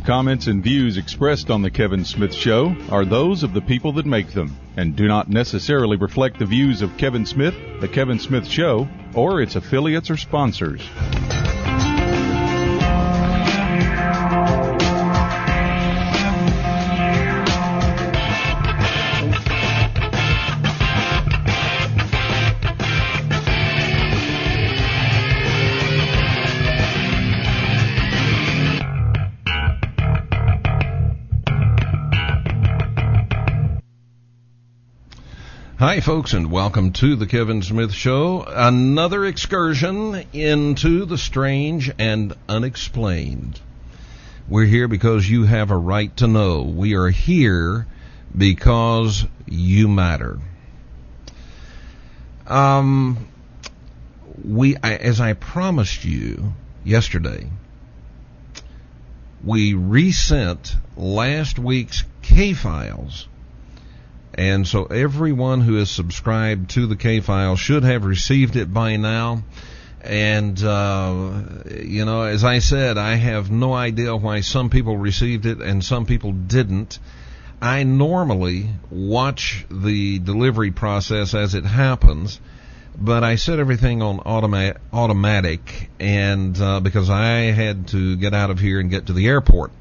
comments, and views expressed on The Kevin Smith Show are those of the people that make them and do not necessarily reflect the views of Kevin Smith, The Kevin Smith Show, or its affiliates or sponsors. Hi, folks, and welcome to the Kevin Smith Show. Another excursion into the strange and unexplained. We're here because you have a right to know. We are here because you matter. As I promised you yesterday, we resent last week's K-Files. And so everyone who is subscribed to the K-File should have received it by now. And, as I said, I have no idea why some people received it and some people didn't. I normally watch the delivery process as it happens, but I set everything on automatic and because I had to get out of here and get to the airport.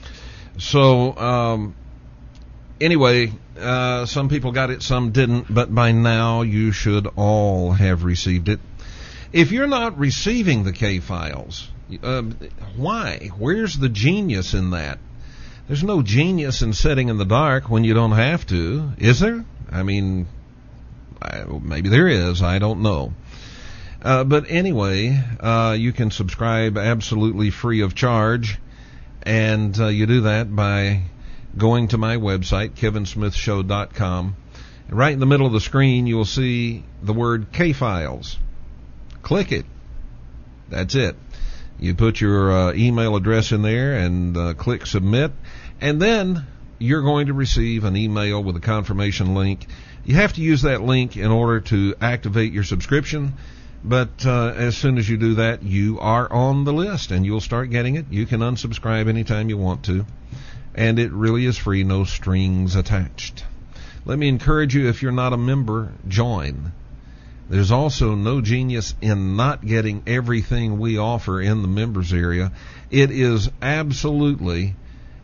So, anyway, some people got it, some didn't, but by now you should all have received it. If you're not receiving the K-Files, why? Where's the genius in that? There's no genius in sitting in the dark when you don't have to, is there? I mean, maybe there is, I don't know. But anyway, you can subscribe absolutely free of charge, and you do that by going to my website, kevinsmithshow.com. Right in the middle of the screen, you will see the word K-Files. Click it. That's it. You put your email address in there and click submit, and then you're going to receive an email with a confirmation link. You have to use that link in order to activate your subscription, but as soon as you do that, you are on the list, and you'll start getting it. You can unsubscribe anytime you want to. And it really is free, no strings attached. Let me encourage you, if you're not a member, join. There's also no genius in not getting everything we offer in the members area. It is absolutely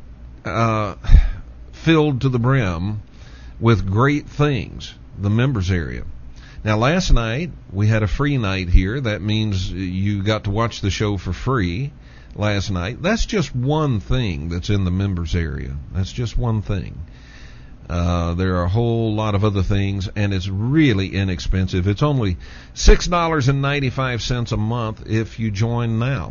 filled to the brim with great things, the members area. Now, last night, we had a free night here. That means you got to watch the show for free. Last night. That's just one thing that's in the members area. That's just one thing. There are a whole lot of other things, and it's really inexpensive. It's only $6.95 a month if you join now.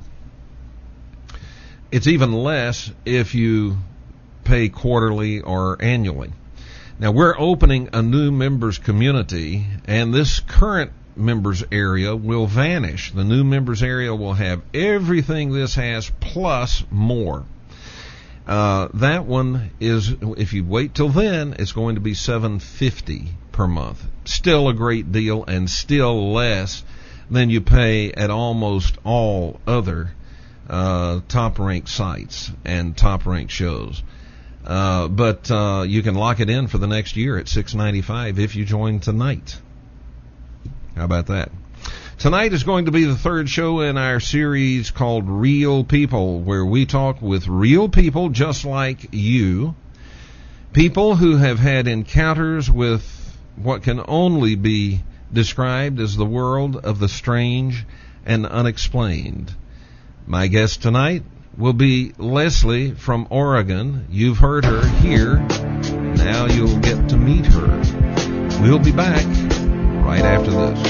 It's even less if you pay quarterly or annually. Now, we're opening a new members community, and this current members area will vanish. The new members area will have everything this has plus more. That one is, if you wait till then, it's going to be $7.50 per month. Still a great deal and still less than you pay at almost all other top-ranked sites and top-ranked shows. But you can lock it in for the next year at $6.95 if you join tonight. How about that? Tonight is going to be the third show in our series called Real People, where we talk with real people just like you, people who have had encounters with what can only be described as the world of the strange and unexplained. My guest tonight will be Leslie from Oregon. You've heard her here. Now you'll get to meet her. We'll be back right after this.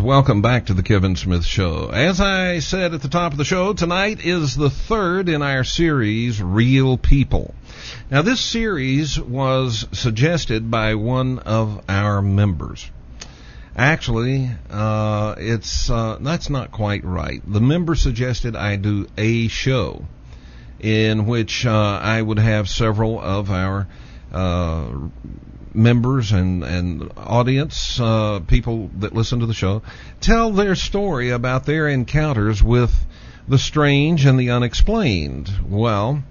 And welcome back to the Kevin Smith Show. As I said at the top of the show, tonight is the third in our series, Real People. Now, this series was suggested by one of our members. Actually, that's not quite right. The member suggested I do a show in which I would have several of our members and audience, people that listen to the show, tell their story about their encounters with the strange and the unexplained. Well,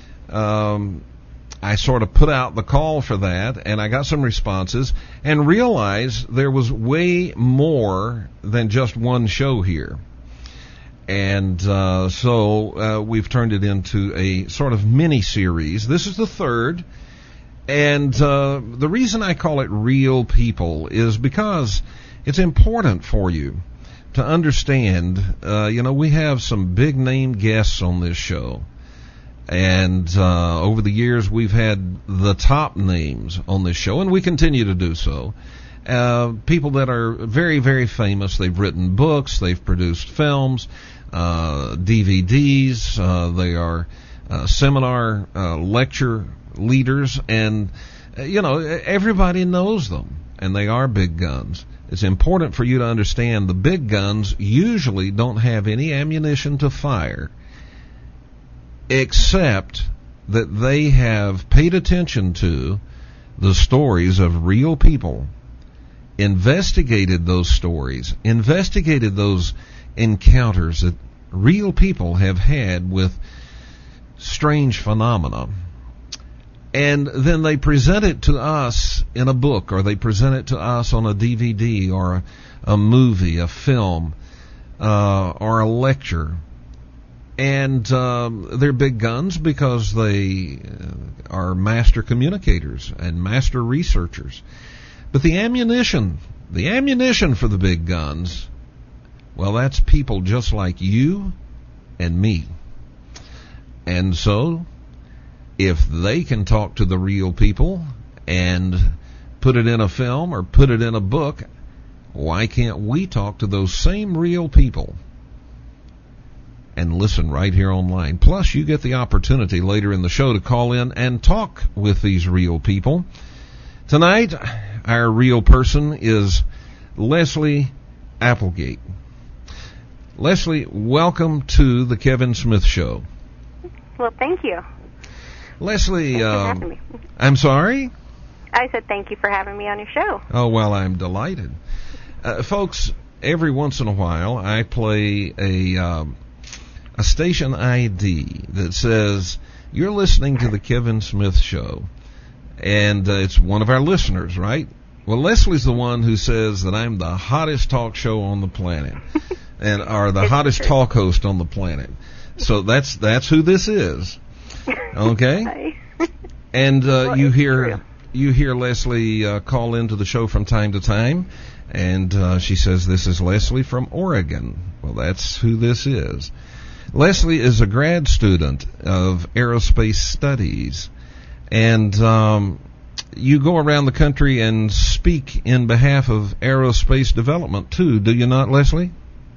I sort of put out the call for that, and I got some responses, and realized there was way more than just one show here. And so we've turned it into a sort of mini-series. This is the third. And the reason I call it Real People is because it's important for you to understand, we have some big-name guests on this show. And over the years, we've had the top names on this show, and we continue to do so. People that are very, very famous. They've written books. They've produced films, DVDs. They are seminar lecture leaders, and everybody knows them, and they are big guns. It's important for you to understand the big guns usually don't have any ammunition to fire, except that they have paid attention to the stories of real people, investigated those stories, investigated those encounters that real people have had with strange phenomena. And then they present it to us in a book, or they present it to us on a DVD, or a movie, a film, or a lecture. And they're big guns because they are master communicators and master researchers. But the ammunition for the big guns, well, that's people just like you and me. And so, if they can talk to the real people and put it in a film or put it in a book, why can't we talk to those same real people and listen right here online? Plus, you get the opportunity later in the show to call in and talk with these real people. Tonight, our real person is Leslie Applegate. Leslie, welcome to the Kevin Smith Show. Well, thank you. Leslie, Thank you for having me. I'm sorry? I said thank you for having me on your show. Oh, well, I'm delighted. Folks, every once in a while I play a station ID that says, you're listening to the Kevin Smith Show, and it's one of our listeners, right? Well, Leslie's the one who says that I'm the hottest talk show on the planet, or the hottest talk host on the planet. So that's who this is. Okay, and well, you hear Leslie call into the show from time to time, and she says, "This is Leslie from Oregon." Well, that's who this is. Leslie is a grad student of aerospace studies, and you go around the country and speak in behalf of aerospace development too, do you not, Leslie?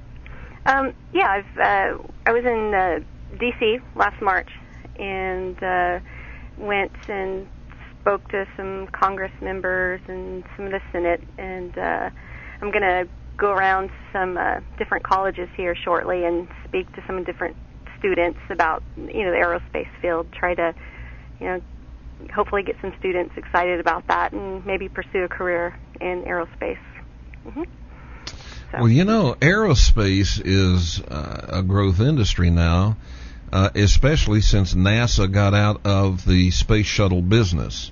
Yeah, I was in D.C. last March, and went and spoke to some Congress members and some of the Senate, and I'm going to go around some different colleges here shortly and speak to some different students about, the aerospace field, try to, hopefully get some students excited about that and maybe pursue a career in aerospace. Mm-hmm. So. Well, aerospace is a growth industry now, especially since NASA got out of the space shuttle business.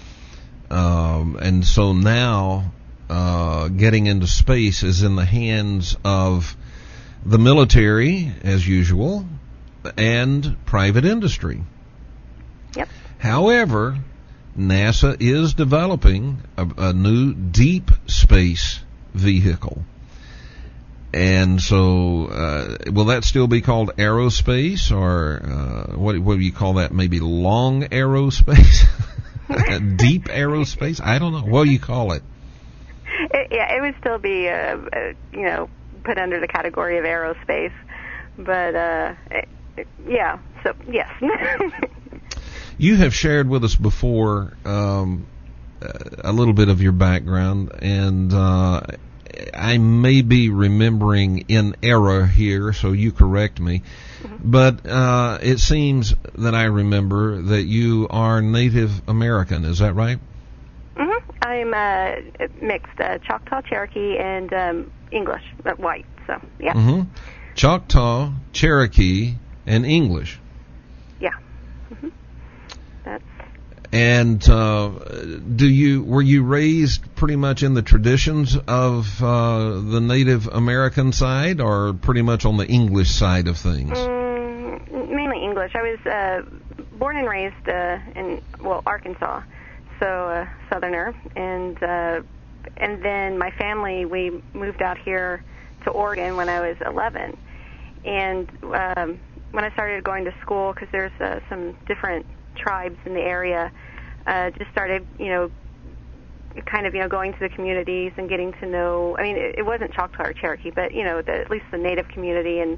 And so now getting into space is in the hands of the military, as usual, and private industry. Yep. However, NASA is developing a new deep space vehicle. And so, will that still be called aerospace, or what do you call that? Maybe long aerospace? Deep aerospace? I don't know. What do you call it? it would still be, put under the category of aerospace. But, yeah, so, yes. You have shared with us before a little bit of your background, and I may be remembering in error here, so you correct me. But it seems that I remember that you are Native American. Is that right? I'm mixed, Choctaw, Cherokee, and English, but white. So yeah. Choctaw, Cherokee, and English. Yeah. That's. And were you raised pretty much in the traditions of the Native American side, or pretty much on the English side of things? Mainly English. I was born and raised in Arkansas, so Southerner, and then my family, we moved out here to Oregon when I was 11, and when I started going to school, because there's some different tribes in the area, just started, going to the communities and getting to know. I mean, it wasn't Choctaw or Cherokee, but at least the Native community, and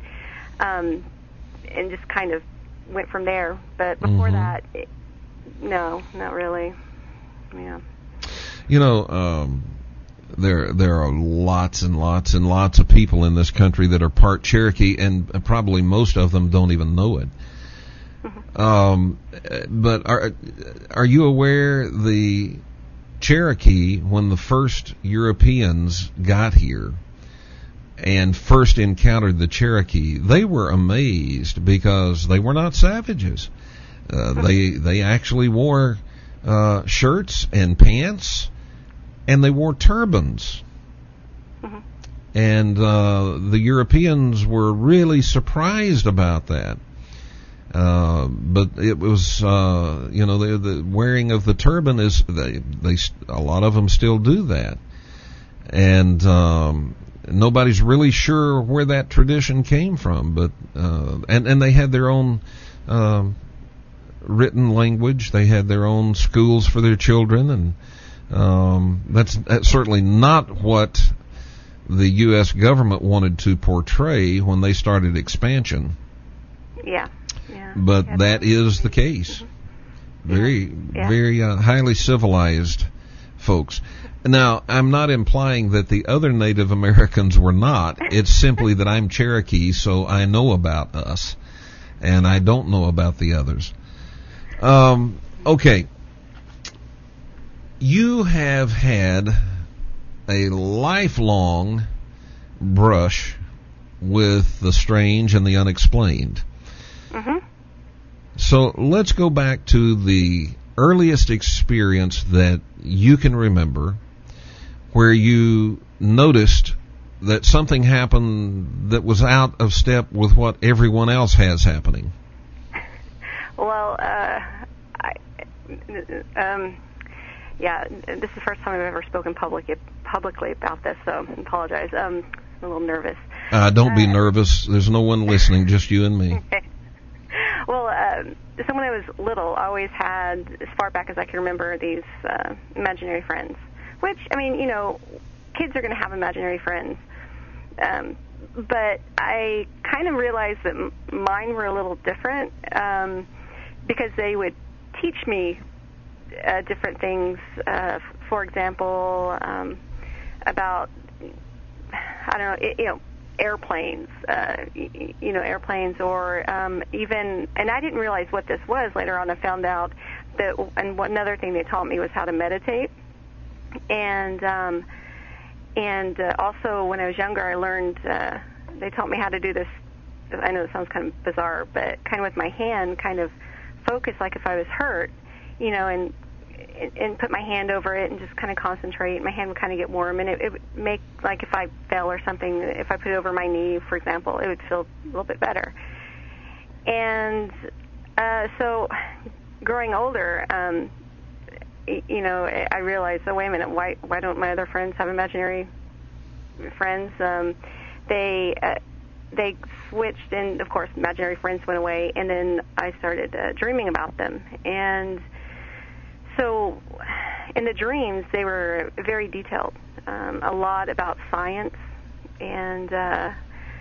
just kind of went from there. But before that, no, not really. Yeah. There are lots and lots and lots of people in this country that are part Cherokee, and probably most of them don't even know it. But are you aware the Cherokee, when the first Europeans got here and first encountered the Cherokee, they were amazed because they were not savages. They actually wore shirts and pants, and they wore turbans. And the Europeans were really surprised about that. But it was, the wearing of the turban is, a lot of them still do that. And nobody's really sure where that tradition came from, but, and they had their own, written language. They had their own schools for their children, and, that's certainly not what the U.S. government wanted to portray when they started expansion. Yeah. But that is the case. Very highly civilized folks. Now, I'm not implying that the other Native Americans were not. It's simply that I'm Cherokee, so I know about us, and I don't know about the others. Okay. You have had a lifelong brush with the strange and the unexplained. So let's go back to the earliest experience that you can remember where you noticed that something happened that was out of step with what everyone else has happening. Well, this is the first time I've ever spoken publicly about this, so I apologize. I'm a little nervous. Don't be nervous. There's no one listening, just you and me. Well, so when I was little, I always had, as far back as I can remember, these imaginary friends. Which, I mean, kids are going to have imaginary friends. But I kind of realized that mine were a little different because they would teach me different things. For example, about, airplanes, airplanes, or even, and I didn't realize what this was. Later on, I found out that, and another thing they taught me was how to meditate. And also when I was younger, I learned, they taught me how to do this. I know it sounds kind of bizarre, but kind of with my hand, kind of focus like if I was hurt, and put my hand over it and just kind of concentrate. My hand would kind of get warm, and it would make, like if I fell or something, if I put it over my knee, for example, it would feel a little bit better. And so growing older, I realized, oh, wait a minute, why don't my other friends have imaginary friends? They switched, and of course, imaginary friends went away, and then I started dreaming about them. And so in the dreams, they were very detailed. a lot about science, and I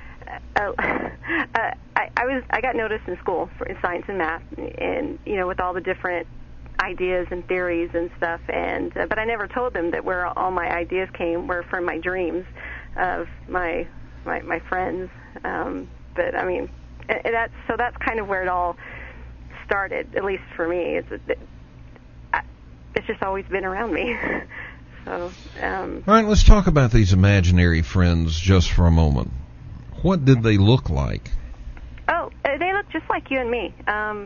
got noticed in school in science and math, and with all the different ideas and theories and stuff, and but I never told them that where all my ideas were from my dreams of my friends. But I mean, that's kind of where it all started, at least for me. It's just always been around me. So. All right, let's talk about these imaginary friends just for a moment. What did they look like? Oh, they look just like you and me.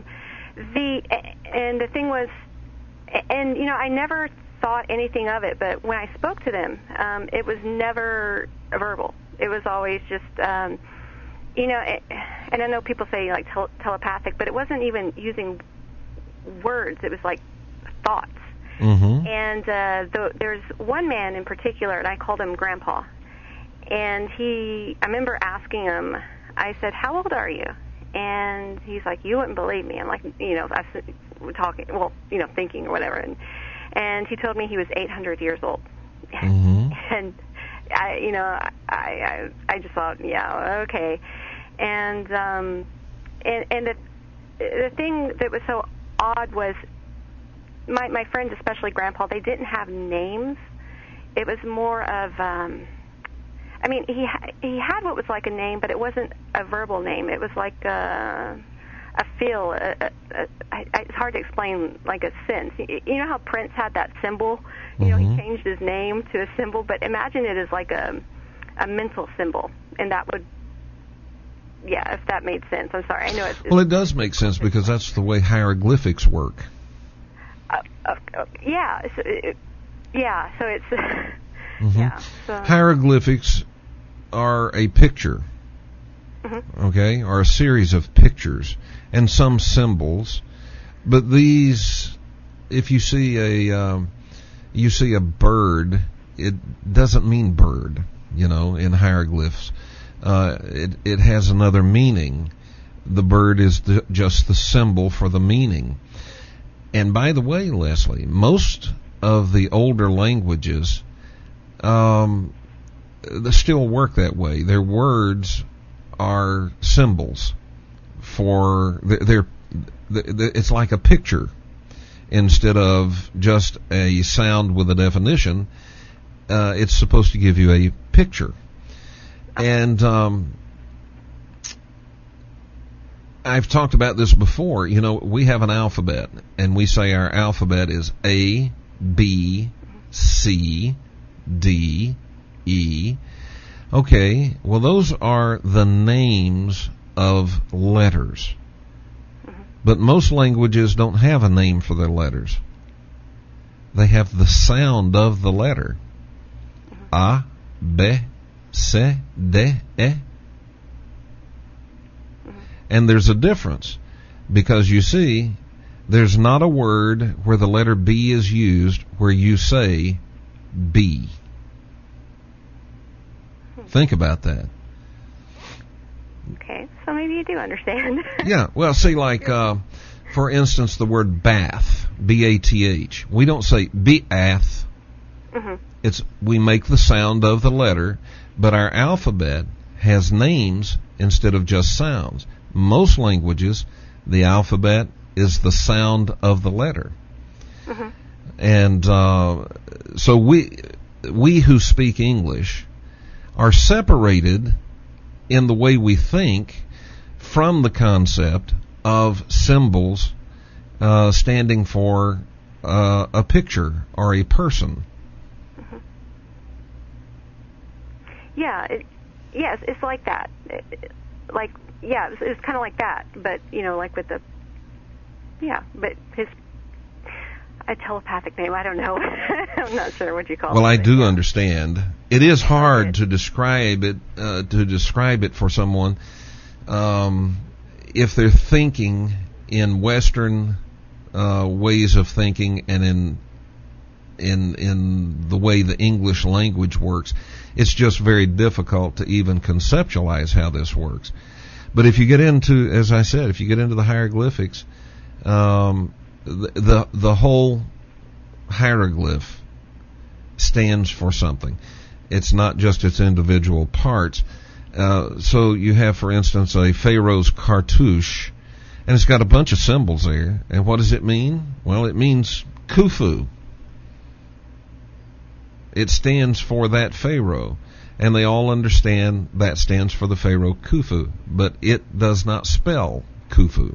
The thing was, and I never thought anything of it, but when I spoke to them, it was never verbal. It was always just, and I know people say like telepathic, but it wasn't even using words. It was like thoughts. Mm-hmm. And there's one man in particular, and I called him Grandpa. And I remember asking him, I said, "How old are you?" And he's like, "You wouldn't believe me." I'm like, we're talking, thinking or whatever. And he told me he was 800 years old. Mm-hmm. And I just thought, yeah, okay. And the thing that was so odd was my friends, especially Grandpa, they didn't have names. It was more of, he had what was like a name, but it wasn't a verbal name. It was like a feel. It's hard to explain, like a sense. You know how Prince had that symbol? He changed his name to a symbol, but imagine it as like a mental symbol, and that would, if that made sense. I'm sorry. I know it's well, it does make sense because that's the way hieroglyphics work. So it's mm-hmm. Hieroglyphics are a picture, okay, or a series of pictures and some symbols. But these, if you see a bird, it doesn't mean bird, in hieroglyphs. It has another meaning. The bird is just the symbol for the meaning. And by the way, Leslie, most of the older languages they still work that way. Their words are symbols for it's like a picture instead of just a sound with a definition. It's supposed to give you a picture. And I've talked about this before. We have an alphabet, and we say our alphabet is A, B, C, D, E. Okay, well, those are the names of letters. But most languages don't have a name for their letters. They have the sound of the letter. A, B, C, D, E. And there's a difference because you see, there's not a word where the letter B is used where you say B. Think about that. Okay, so maybe you do understand. Yeah, well, see, like, for instance, the word bath, B-A-T-H. We don't say bath. Mm-hmm. We make the sound of the letter, but our alphabet has names instead of just sounds. Most languages, the alphabet is the sound of the letter. Mm-hmm. And so we who speak English are separated in the way we think from the concept of symbols standing for a picture or a person. Mm-hmm. Yeah, it's like that. It's kind of like that, but like with but his a telepathic name. I don't know. I'm not sure what you call it. Well, I do understand. It is hard to describe it for someone if they're thinking in Western ways of thinking and in the way the English language works. It's just very difficult to even conceptualize how this works. But if you get into, as I said, the hieroglyphics, the whole hieroglyph stands for something. It's not just its individual parts. So you have, for instance, a Pharaoh's cartouche, and it's got a bunch of symbols there. And what does it mean? Well, it means Khufu. It stands for that Pharaoh. And they all understand that stands for the Pharaoh Khufu, but it does not spell Khufu.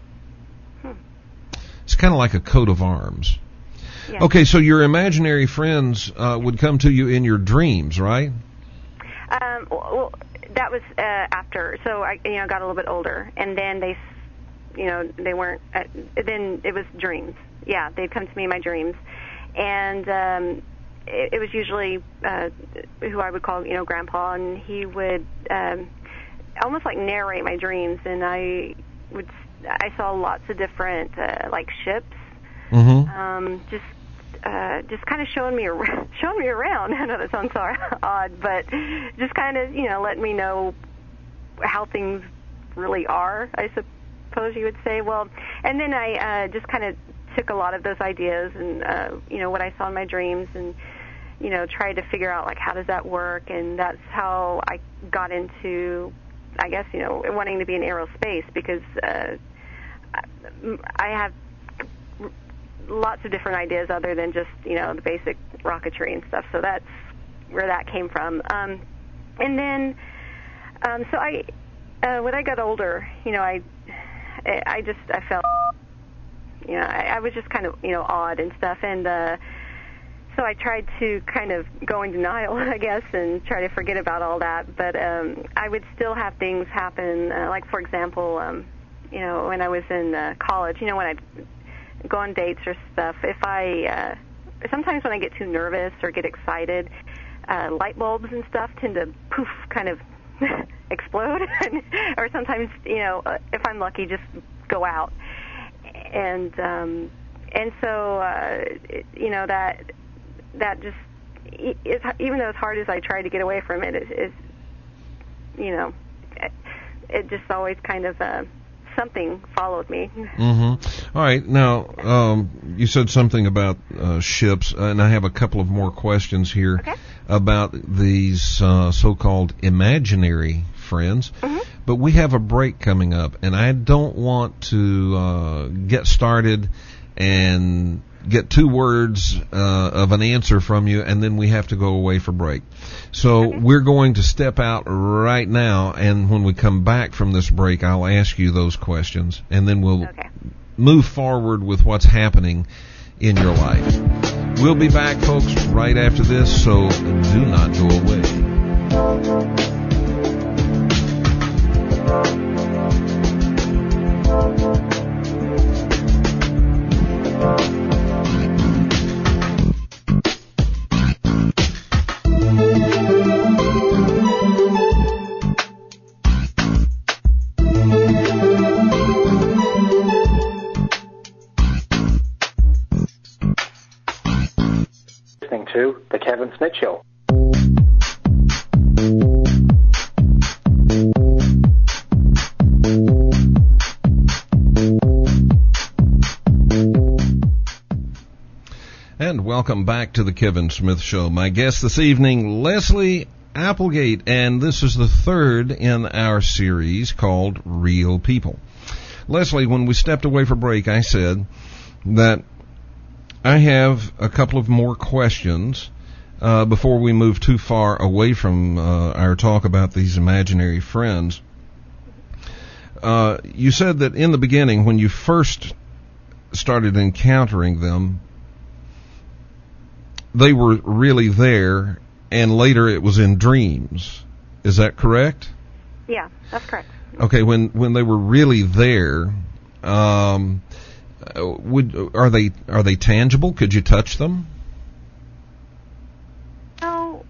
It's kind of like a coat of arms. Yeah. Okay, so your imaginary friends would come to you in your dreams, right? Well, that was after. So I, got a little bit older, and then they weren't. Then it was dreams. Yeah, they'd come to me in my dreams, and it was usually who I would call, Grandpa, and he would almost like narrate my dreams, and I saw lots of different like ships, just kind of showing me around. I know that sounds odd, but just kind of letting me know how things really are, I suppose you would say. Well, and then I just kind of took a lot of those ideas and what I saw in my dreams and tried to figure out like how does that work, and that's how I got into, I guess, wanting to be in aerospace, because I have lots of different ideas other than just the basic rocketry and stuff. So that's where that came from. And then so I when I got older, I felt I was just kind of odd and stuff, and so I tried to kind of go in denial, I guess, and try to forget about all that. But I would still have things happen, like, for example, when I was in college, when I'd go on dates or stuff, if I, sometimes when I get too nervous or get excited, light bulbs and stuff tend to poof, kind of explode, or sometimes, if I'm lucky, just go out. And so, that just, even though as hard as I try to get away from it, it just always kind of, something followed me. Mm-hmm. All right. Now, you said something about ships, and I have a couple of more questions here about these so-called imaginary friends. Mm-hmm. But we have a break coming up, and I don't want to get started and get 2 words of an answer from you, and then we have to go away for break. So we're going to step out right now, and when we come back from this break, I'll ask you those questions, and then we'll move forward with what's happening in your life. We'll be back, folks, right after this, so do not go away. To The Kevin Smith Show. And welcome back to The Kevin Smith Show. My guest this evening, Leslie Applegate, and this is the 3rd in our series called Real People. Leslie, when we stepped away for break, I said that I have a couple of more questions before we move too far away from our talk about these imaginary friends. You said that in the beginning, when you first started encountering them, they were really there, and later it was in dreams. Is that correct? Yeah, that's correct. Okay, when they were really there, are they tangible? Could you touch them? No,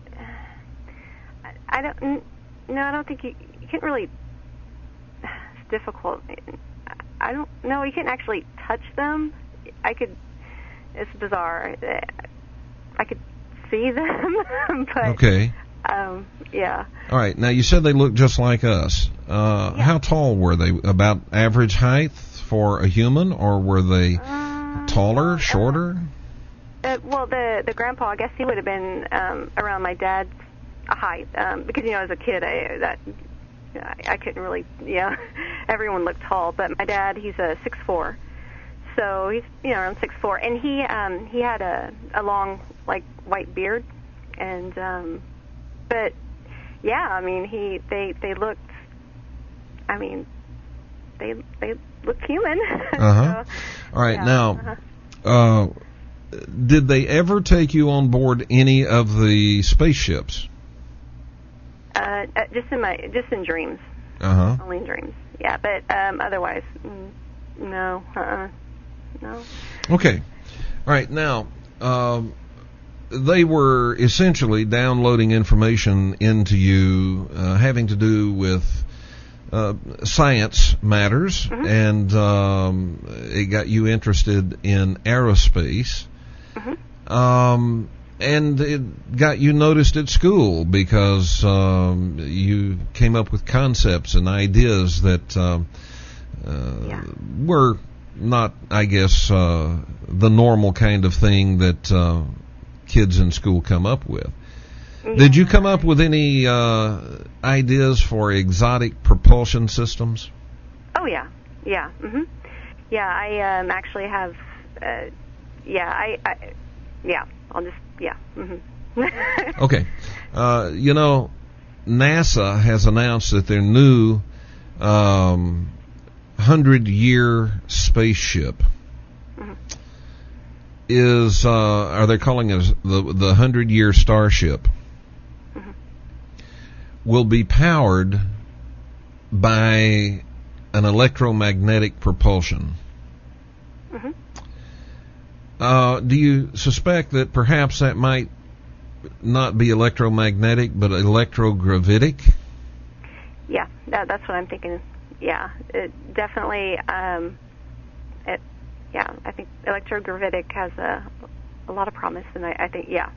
I don't. No, I don't think you can't really. It's difficult. I don't know. You can't actually touch them. I could. It's bizarre. I could see them, but okay. Yeah. All right. Now you said they looked just like us. Yeah. How tall were they? About average height for a human, or were they taller, shorter? Well, the grandpa, I guess he would have been around my dad's height, because as a kid, I couldn't really, everyone looked tall, but my dad, he's a 6'4", so he's around 6'4", and he had a long white beard, and but yeah, I mean they looked, I mean they looked human. Uh-huh. So, all right, yeah. now did they ever take you on board any of the spaceships? Just in dreams. Uh-huh. Only in dreams. Yeah, but otherwise, no. No. Okay. All right. Now, they were essentially downloading information into you having to do with science matters, Mm-hmm. and it got you interested in aerospace. Mm-hmm. And it got you noticed at school because you came up with concepts and ideas that were not, I guess, the normal kind of thing that kids in school come up with. Yeah. Did you come up with any ideas for exotic propulsion systems? Oh, yeah. Yeah. Mm-hmm. Yeah, I actually have, I'll just, yeah. Mm-hmm. Okay. NASA has announced that their new 100-year spaceship is, are they calling it the 100-year Starship, will be powered by an electromagnetic propulsion. Do you suspect that perhaps that might not be electromagnetic, but electrogravitic? Yeah, that's what I'm thinking. Yeah, it definitely. I think electrogravitic has a lot of promise, and I think, yeah.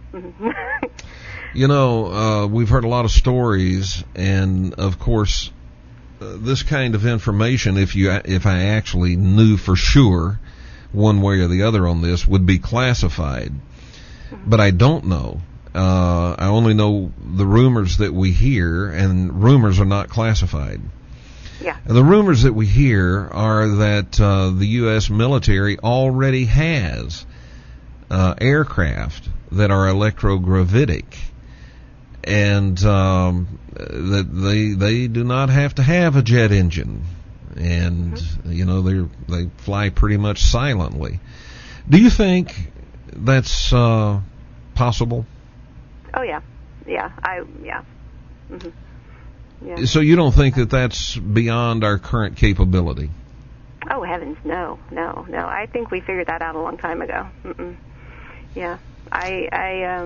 We've heard a lot of stories, and of course, this kind of information, if I actually knew for sure, one way or the other on this, would be classified. But I don't know. I only know the rumors that we hear, and rumors are not classified. Yeah. The rumors that we hear are that the U.S. military already has aircraft that are electrogravitic, and that they do not have to have a jet engine. And they fly pretty much silently. Do you think that's possible? Oh yeah. Mm-hmm. Yeah. So you don't think that that's beyond our current capability? Oh heavens, no. I think we figured that out a long time ago. Yeah. I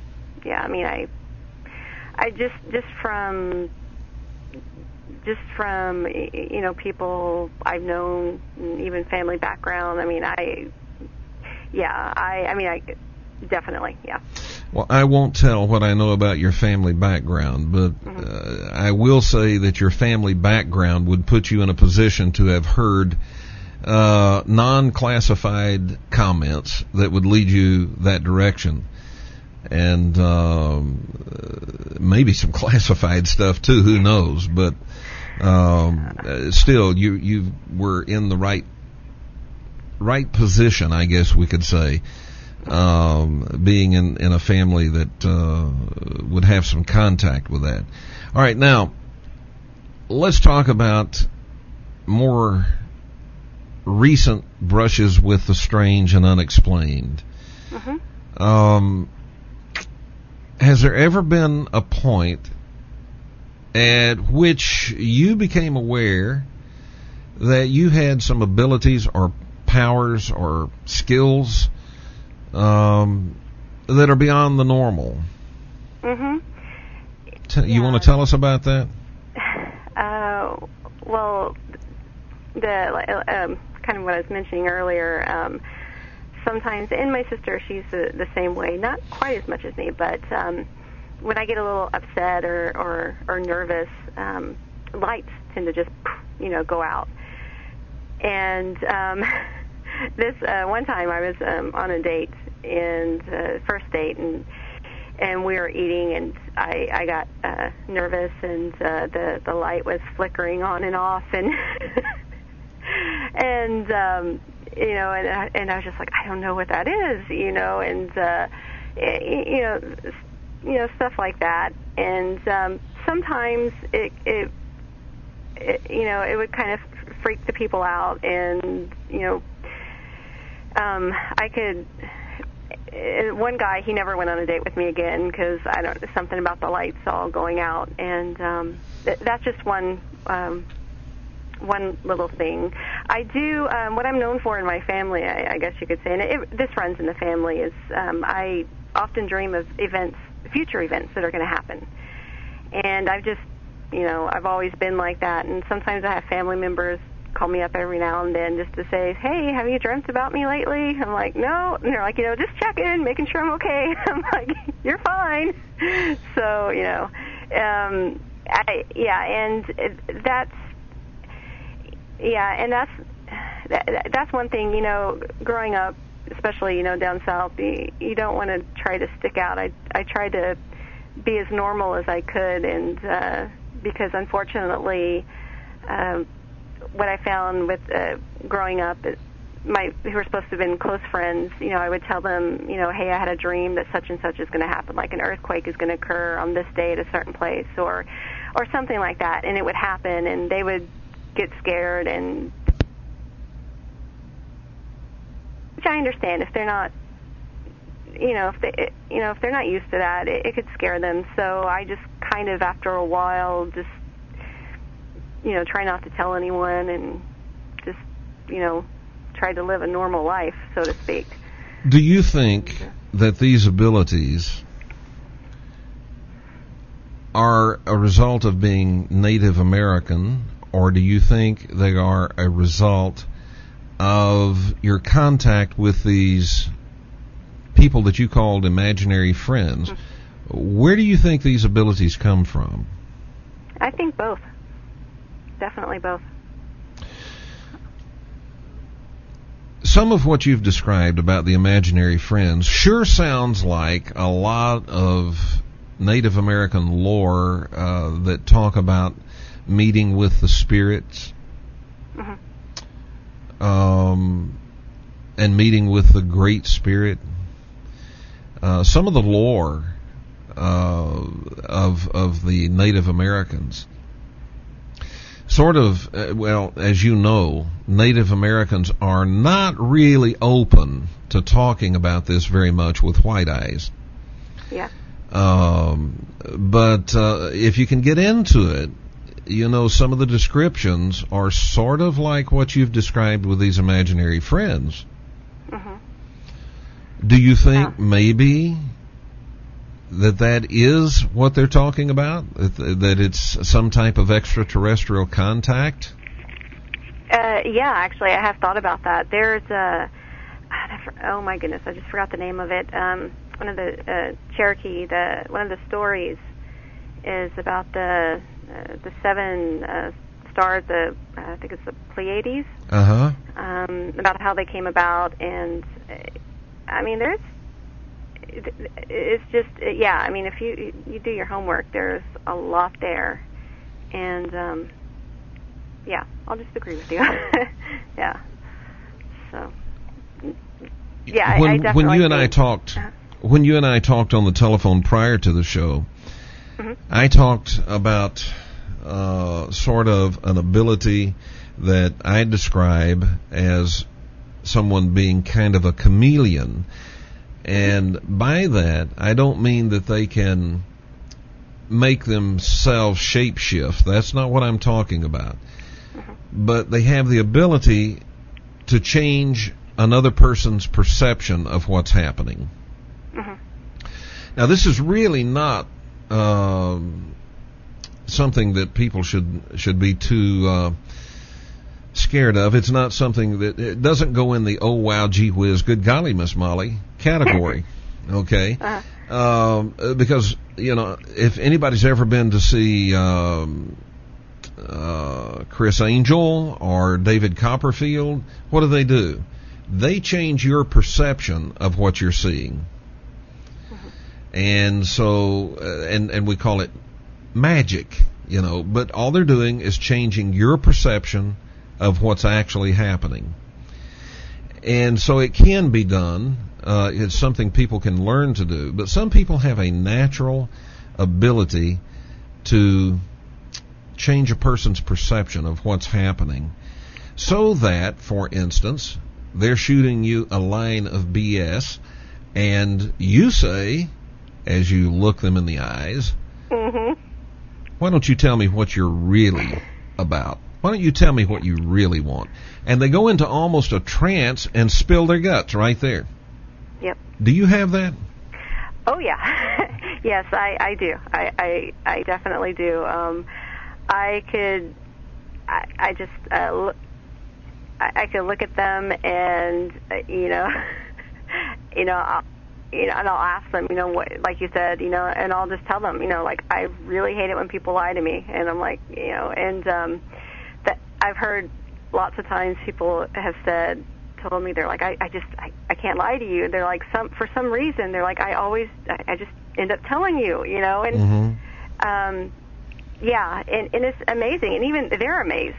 just from people I've known, even family background. I definitely, yeah. Well, I won't tell what I know about your family background, but I will say that your family background would put you in a position to have heard non-classified comments that would lead you that direction. And maybe some classified stuff too, who knows, but still you were in the right position, I guess we could say, being in a family that would have some contact with that. All right, now let's talk about more recent brushes with the strange and unexplained. Has there ever been a point at which you became aware that you had some abilities or powers or skills that are beyond the normal? You want to tell us about that? Well, the kind of what I was mentioning earlier. Sometimes, and my sister, she's the same way. Not quite as much as me, but when I get a little upset or nervous, lights tend to just go out. And this one time I was on a date, and first date, and we were eating, and I got nervous, and the light was flickering on and off, and and and I was just like, I don't know what that is, and stuff like that, and sometimes it would kind of freak the people out, and I could. One guy, he never went on a date with me again because something about the lights all going out, and that's just one little thing. I do what I'm known for in my family, I guess you could say, and this runs in the family, is I often dream of future events that are going to happen, and I've just I've always been like that, and sometimes I have family members call me up every now and then just to say, hey, have you dreamt about me lately? I'm like, no. And they're like, just checking, making sure I'm okay. I'm like, you're fine. So, and that's one thing, growing up, especially, down south, you don't want to try to stick out. I tried to be as normal as I could, and because unfortunately, what I found with growing up, who were supposed to have been close friends, I would tell them, hey, I had a dream that such and such is going to happen, like an earthquake is going to occur on this day at a certain place, or something like that, and it would happen, and they would get scared, and which I understand if they're not, if they're not used to that, it could scare them. So I just kind of, after a while, just try not to tell anyone, and just, try to live a normal life, so to speak. Do you think that these abilities are a result of being Native American, or do you think they are a result of your contact with these people that you called imaginary friends? Where do you think these abilities come from? I think both. Definitely both. Some of what you've described about the imaginary friends sure sounds like a lot of Native American lore that talk about meeting with the spirits, and meeting with the Great Spirit. Some of the lore of the Native Americans sort of, as you know, Native Americans are not really open to talking about this very much with white eyes. Yeah. But if you can get into it, some of the descriptions are sort of like what you've described with these imaginary friends. Do you think maybe that is what they're talking about? That it's some type of extraterrestrial contact? Yeah, actually, I have thought about that. There's oh my goodness, I just forgot the name of it. One of the Cherokee, one of the stories is about the 7 stars. I think it's the Pleiades. About how they came about, and I mean, it's just, yeah, I mean, if you do your homework, there's a lot there, and yeah, I'll just agree with you. Yeah. So, yeah, I definitely. When you and I talked on the telephone prior to the show, I talked about sort of an ability that I describe as someone being kind of a chameleon. And by that, I don't mean that they can make themselves shapeshift. That's not what I'm talking about. But they have the ability to change another person's perception of what's happening. Now, this is really not something that people should be too scared of. It's not something that, it doesn't go in the, oh wow, gee whiz, good golly, Miss Molly category. Okay? Because, if anybody's ever been to see Chris Angel or David Copperfield, what do? they change your perception of what you're seeing. And so, and we call it magic, but all they're doing is changing your perception of what's actually happening. And so it can be done. It's something people can learn to do. But some people have a natural ability to change a person's perception of what's happening. So that, for instance, they're shooting you a line of BS, and you say, as you look them in the eyes, why don't you tell me what you're really about? Why don't you tell me what you really want? And they go into almost a trance and spill their guts right there. Yep. Do you have that? Oh, yeah. Yes, I do. I definitely do. I could look at them and, and I'll ask them, what, like you said, and I'll just tell them, like, I really hate it when people lie to me. And I'm like, that I've heard lots of times people have told me, they're like, I can't lie to you. They're like, for some reason, they're like, I just end up telling you, and, yeah, and it's amazing. And even they're amazed,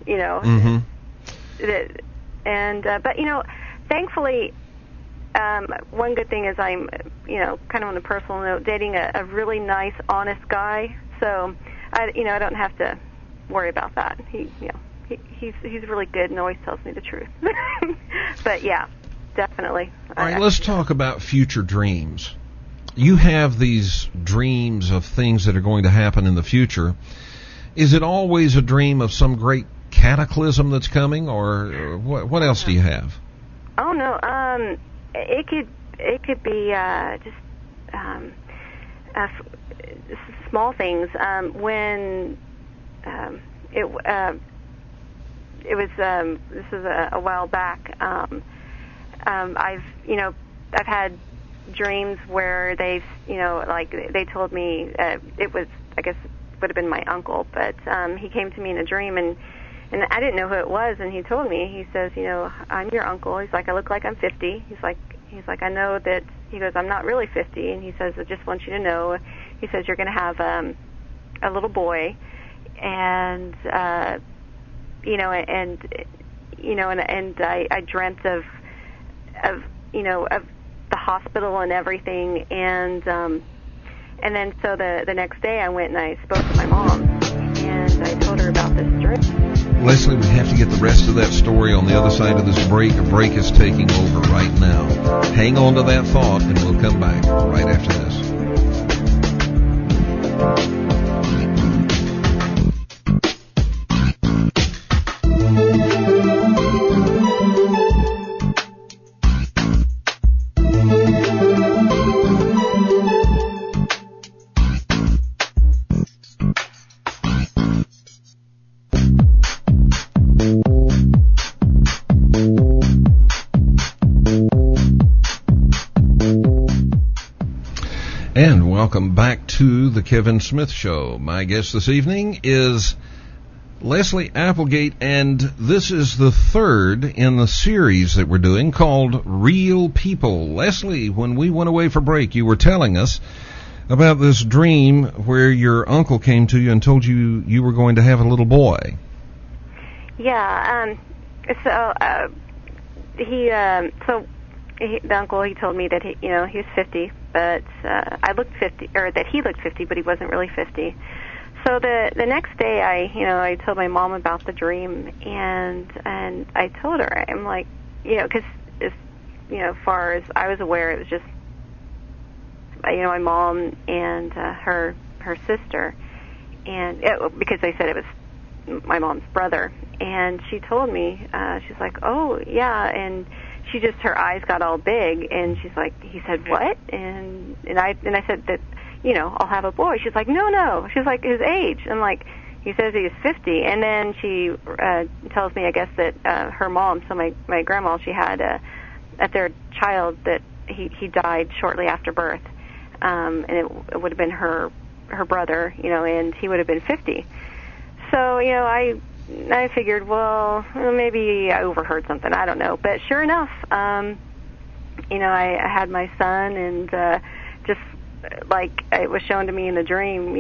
but, thankfully, one good thing is I'm, kind of on a personal note, dating a really nice, honest guy. So, I don't have to worry about that. He's really good and always tells me the truth. But yeah, definitely. All right, let's talk about future dreams. You have these dreams of things that are going to happen in the future. Is it always a dream of some great cataclysm that's coming, or what else do you have? Oh no, it could be just small things. When it was this was a while back. I've had dreams where they've like they told me it was, I guess, would have been my uncle, but he came to me in a dream and I didn't know who it was, and he told me, he says, I'm your uncle. He's like, I look like I'm 50. He's like, I know that, he goes, I'm not really 50, and he says, I just want you to know, he says, you're going to have a little boy, and I dreamt of the hospital and everything, and then so the next day I went and I spoke to my mom, and I told her about this dream. Leslie, we have to get the rest of that story on the other side of this break. A break is taking over right now. Hang on to that thought, and we'll come back right after this. And welcome back to the Kevin Smith Show. My guest this evening is Leslie Applegate, and this is the third in the series that we're doing called Real People. Leslie, when we went away for break, you were telling us about this dream where your uncle came to you and told you you were going to have a little boy. Yeah, the uncle, he told me that he was 50, but I looked 50, or that he looked 50, but he wasn't really 50. So the next day, I told my mom about the dream, and I told her, I'm like, because as far as I was aware, it was just my mom and her sister, and because they said it was my mom's brother, and she told me, she's like, oh yeah, and she just, her eyes got all big, and she's like, he said what? And I said that, I'll have a boy. She's like, no. She's like, his age. I'm like, he says he's 50. And then she tells me, I guess, that her mom, so my grandma, she had at their child that he died shortly after birth, and it would have been her brother, and he would have been 50. So I I figured, well, maybe I overheard something. I don't know. But sure enough, I had my son, and just like it was shown to me in the dream,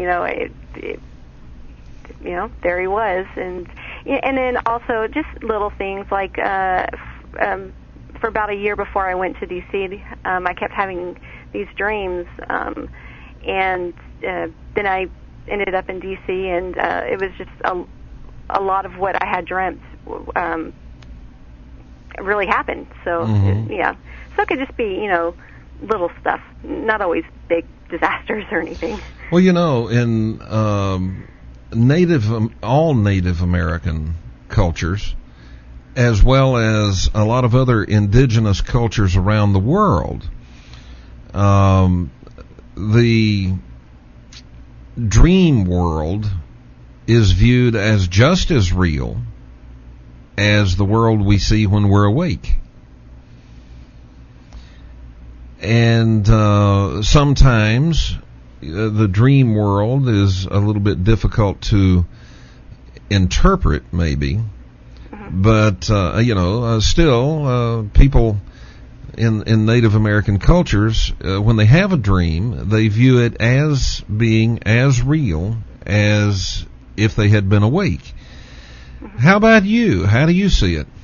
there he was. And then also just little things like for about a year before I went to D.C., I kept having these dreams, and then I ended up in D.C., and it was just a lot of what I had dreamt really happened. So, so it could just be, little stuff, not always big disasters or anything. Well, in all Native American cultures, as well as a lot of other indigenous cultures around the world, the dream world is viewed as just as real as the world we see when we're awake. And sometimes the dream world is a little bit difficult to interpret, maybe. But, still, people in Native American cultures, when they have a dream, they view it as being as real as if they had been awake. How about you? How do you see it?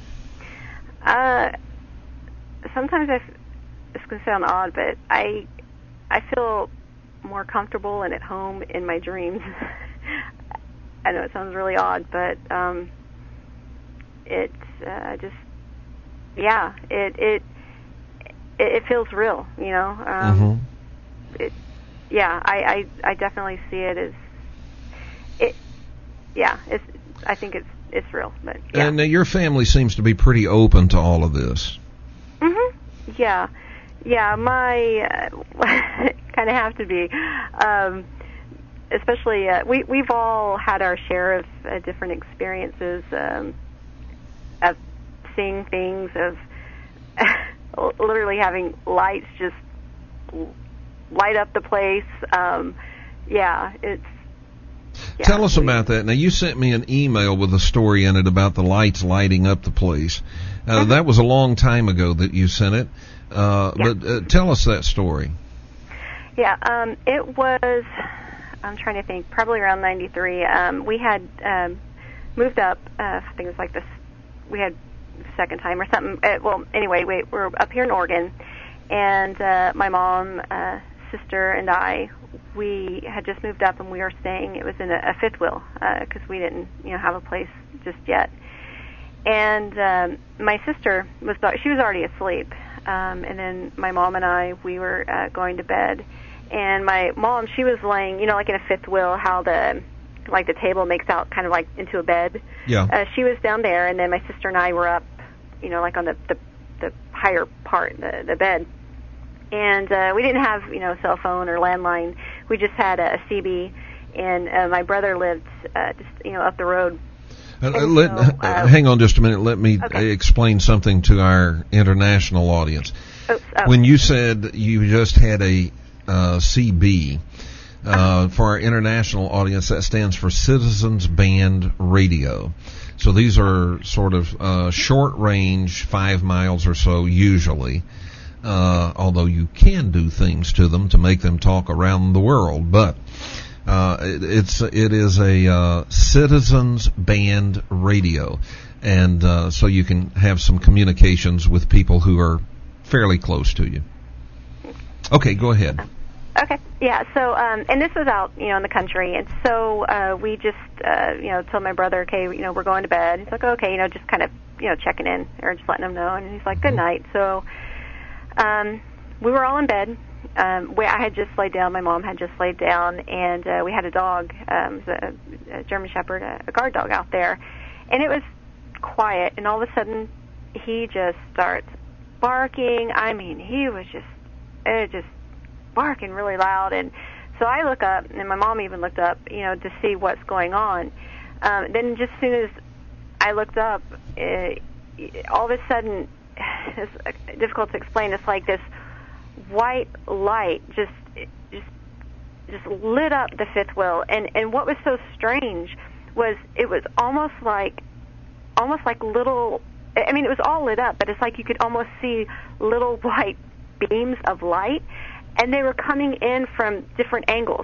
Sometimes it's going to sound odd, but I feel more comfortable and at home in my dreams. I know it sounds really odd, but it's just, yeah, it feels real, I definitely see it as it. Yeah, I think it's real, but yeah. And your family seems to be pretty open to all of this. Yeah, my kind of have to be. Especially, we've all had our share of different experiences of seeing things, of literally having lights just light up the place. Tell us about that. Now, you sent me an email with a story in it about the lights lighting up the place. That was a long time ago that you sent it. But tell us that story. Yeah, it was, I'm trying to think, probably around 93. We had moved up, I think it was like this, we had second time or something. Anyway, we were up here in Oregon, and my mom, sister, and I, we had just moved up, and we were staying, it was in a fifth wheel, because we didn't, have a place just yet. And my sister she was already asleep, and then my mom and I, we were going to bed. And my mom, she was laying, like in a fifth wheel, how the table makes out kind of like into a bed. Yeah. She was down there, and then my sister and I were up, like on the higher part, the bed. And we didn't have, cell phone or landline. We just had a CB, and my brother lived just, up the road. Hang on just a minute. Let me explain something to our international audience. When you said you just had a CB, for our international audience, that stands for Citizens Band Radio. So these are sort of short range, 5 miles or so usually, although you can do things to them to make them talk around the world. But it is a Citizens Band Radio, and so you can have some communications with people who are fairly close to you. Okay, go ahead. Okay, yeah, so, and this was out, in the country, and so we just, told my brother, okay, we're going to bed. He's like, okay, just kind of, checking in, or just letting him know, and he's like, good night. So we were all in bed. I had just laid down, my mom had just laid down, and we had a dog, it was a German Shepherd, a guard dog out there, and it was quiet, and all of a sudden, he just starts barking. I mean, he was just barking really loud, and so I look up, and my mom even looked up, to see what's going on. Then just as soon as I looked up, all of a sudden, it's difficult to explain. It's like this white light just lit up the fifth wheel, and what was so strange was almost like little. I mean, it was all lit up, but it's like you could almost see little white beams of light, and they were coming in from different angles.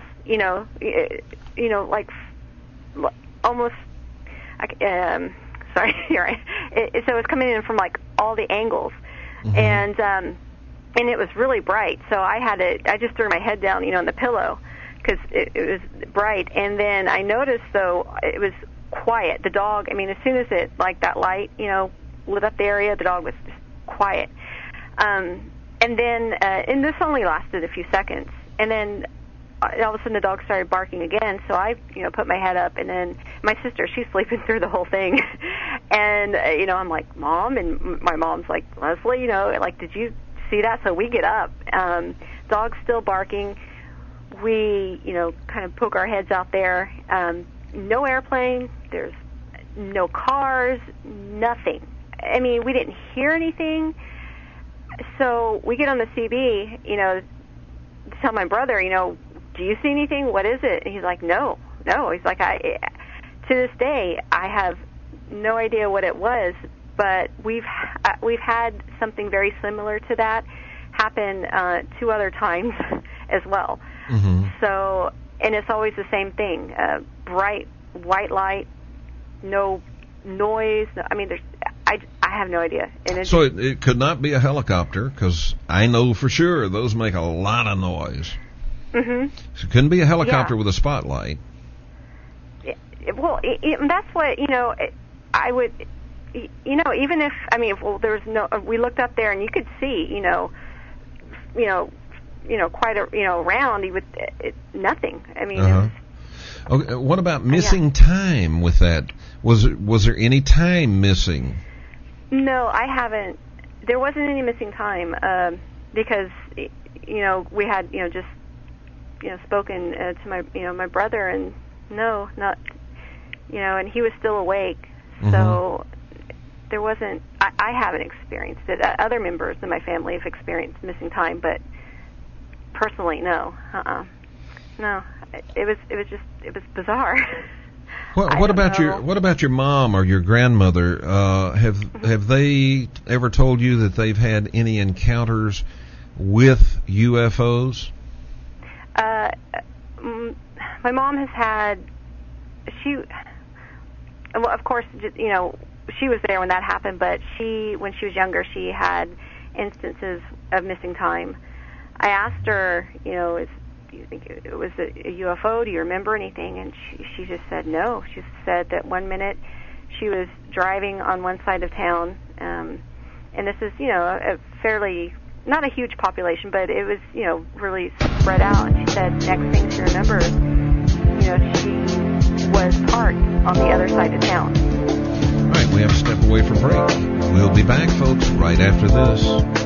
Like almost. Sorry, you're right. So it's coming in from like all the angles, and it was really bright. So I just threw my head down, on the pillow, because it was bright. And then I noticed, though, it was quiet. The dog, as soon as that light, lit up the area, the dog was just quiet. And this only lasted a few seconds. And then all of a sudden the dog started barking again, so I, put my head up, and then my sister, she's sleeping through the whole thing. And, I'm like, Mom, and my mom's like, Leslie, did you see that? So we get up. Dog's still barking. We, kind of poke our heads out there. No airplane. There's no cars, nothing. We didn't hear anything. So we get on the CB, to tell my brother, do you see anything? What is it? And he's like, no. He's like, to this day, I have no idea what it was, but we've had something very similar to that happen 2 other times as well. Mm-hmm. So, and it's always the same thing: bright white light, no noise. I have no idea. And so it could not be a helicopter, because I know for sure those make a lot of noise. Mm-hmm. So it couldn't be a helicopter with a spotlight. Well, that's what, I would, even if, there's no, we looked up there and you could see, quite around, nothing. Okay, what about missing time with that? Was there any time missing? No, I haven't. There wasn't any missing time, because, we had, just, spoken to my brother, and no, not, and he was still awake. Mm-hmm. So there wasn't, I haven't experienced it. Other members of my family have experienced missing time, but personally, no. No. It was bizarre. What about your mom or your grandmother? Have they ever told you that they've had any encounters with UFOs? My mom has had. Well, of course, she was there when that happened, but when she was younger, she had instances of missing time. I asked her, do you think it was a UFO? Do you remember anything? And she just said no. She said that one minute she was driving on one side of town, and this is, a fairly, not a huge population, but it was, really spread out. And she said next thing she remembers, she was parked on the other side of town. All right, we have to step away for break. We'll be back, folks, right after this.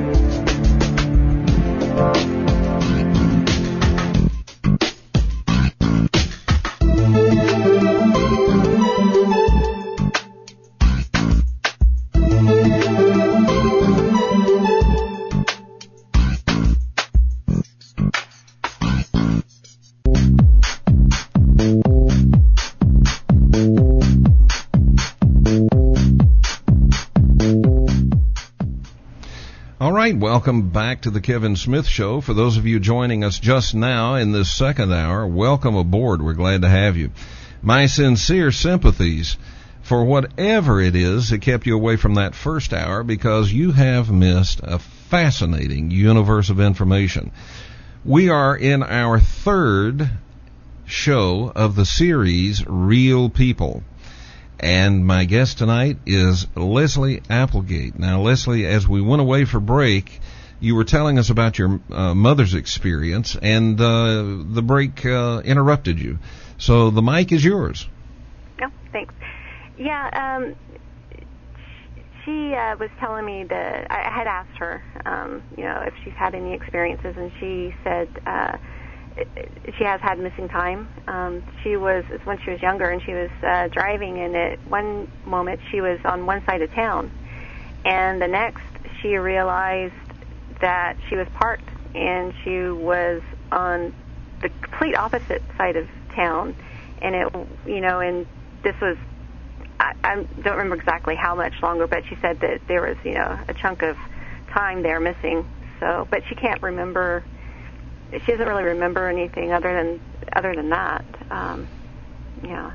Welcome back to the Kevin Smith Show. For those of you joining us just now in this second hour, welcome aboard. We're glad to have you. My sincere sympathies for whatever it is that kept you away from that first hour, because you have missed a fascinating universe of information. We are in our third show of the series, Real People. And my guest tonight is Leslie Applegate. Now, Leslie, as we went away for break, you were telling us about your mother's experience, and the break interrupted you. So the mic is yours. Oh, thanks. Yeah, she was telling me that I had asked her, if she's had any experiences, and she said she has had missing time. It's when she was younger, and she was driving, and at one moment she was on one side of town, and the next she realized that she was parked, and she was on the complete opposite side of town, and and this was, I don't remember exactly how much longer, but she said that there was, a chunk of time there missing. So, but she can't remember. She doesn't really remember anything other than that. Yeah.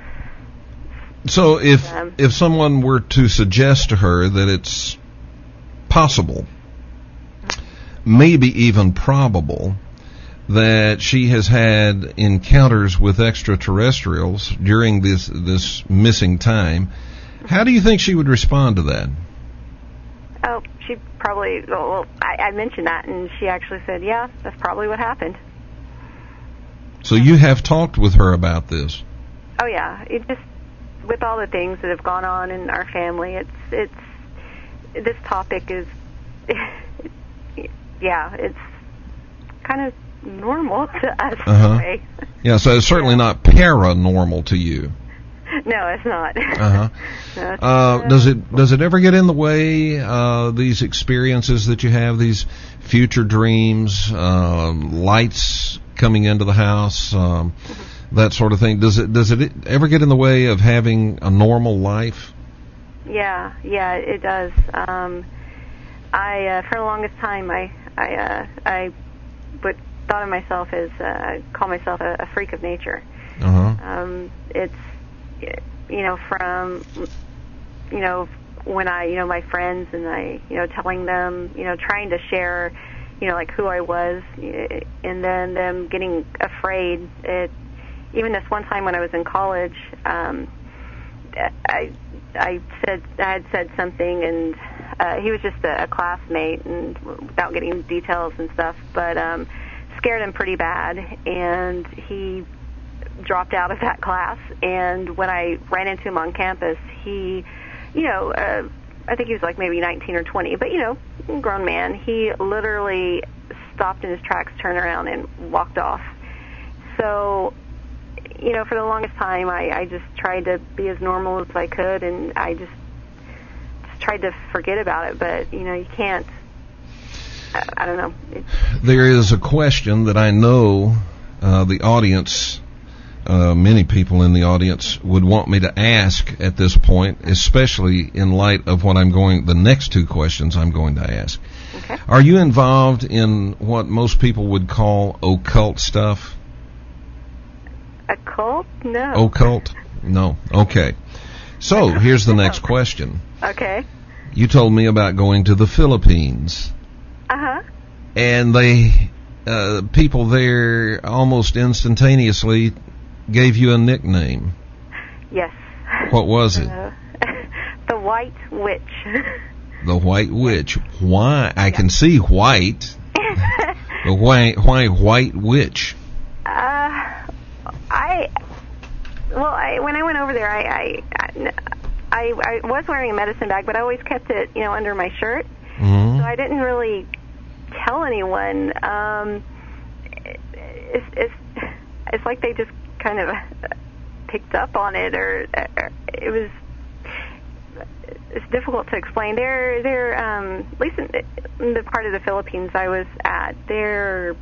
So if someone were to suggest to her that it's possible, maybe even probable, that she has had encounters with extraterrestrials during this missing time, how do you think she would respond to that? Oh, she probably, well, I mentioned that, and she actually said, yeah, that's probably what happened. So you have talked with her about this? Oh, yeah. It just, with all the things that have gone on in our family, it's this topic is, yeah, it's kind of normal to us. Anyway. Yeah, so it's certainly not paranormal to you. No, it's not. No, does it ever get in the way, these experiences that you have, these future dreams, lights coming into the house, that sort of thing? Does it ever get in the way of having a normal life? Yeah, it does. I for the longest time I thought of myself as call myself a freak of nature. It's from when I my friends and I telling them trying to share like who I was, and then them getting afraid. Even this one time when I was in college, I had said something, and he was just a classmate, and without getting details and stuff, but scared him pretty bad, and he dropped out of that class. And when I ran into him on campus, he, I think he was like maybe 19 or 20, but grown man. He literally stopped in his tracks, turned around, and walked off. So, for the longest time, I just tried to be as normal as I could, and I just tried to forget about it. But you can't. I don't know. There is a question that I know the audience, many people in the audience would want me to ask at this point, especially in light of the next two questions I'm going to ask. Okay. Are you involved in what most people would call occult stuff? Occult? No. Occult? No. Okay. So here's the next question. Okay. You told me about going to the Philippines. And they, people there almost instantaneously gave you a nickname. Yes. What was it? The White Witch. The White Witch. Why? I can see white. But why White Witch? When I went over there, I was wearing a medicine bag, but I always kept it, under my shirt. Mm-hmm. So I didn't really tell anyone. It's like they just kind of picked up on it, or it's difficult to explain. They're at least in the part of the Philippines I was at, they're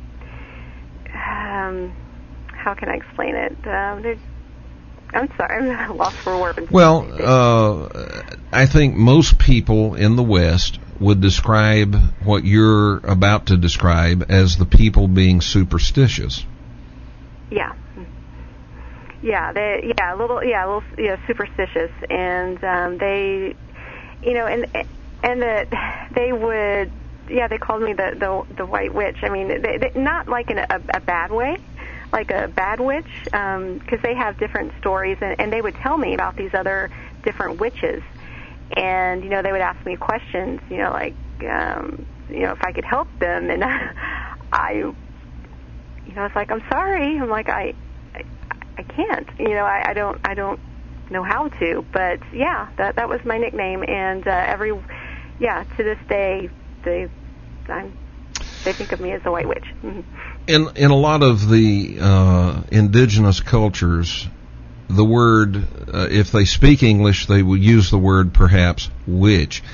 how can I explain it? I'm sorry, I'm lost for words. Well, I think most people in the West would describe what you're about to describe as the people being superstitious. Yeah, a little superstitious, and they, they called me the White Witch. I mean, they not like in a bad way, like a bad witch, because they have different stories, and they would tell me about these other different witches. And, they would ask me questions, like, if I could help them. And I was like, I'm sorry. I'm like, I can't, I don't know how to. But, yeah, that was my nickname. And to this day, they think of me as the White Witch. Mm-hmm. In a lot of the indigenous cultures, the word, if they speak English, they would use the word perhaps witch.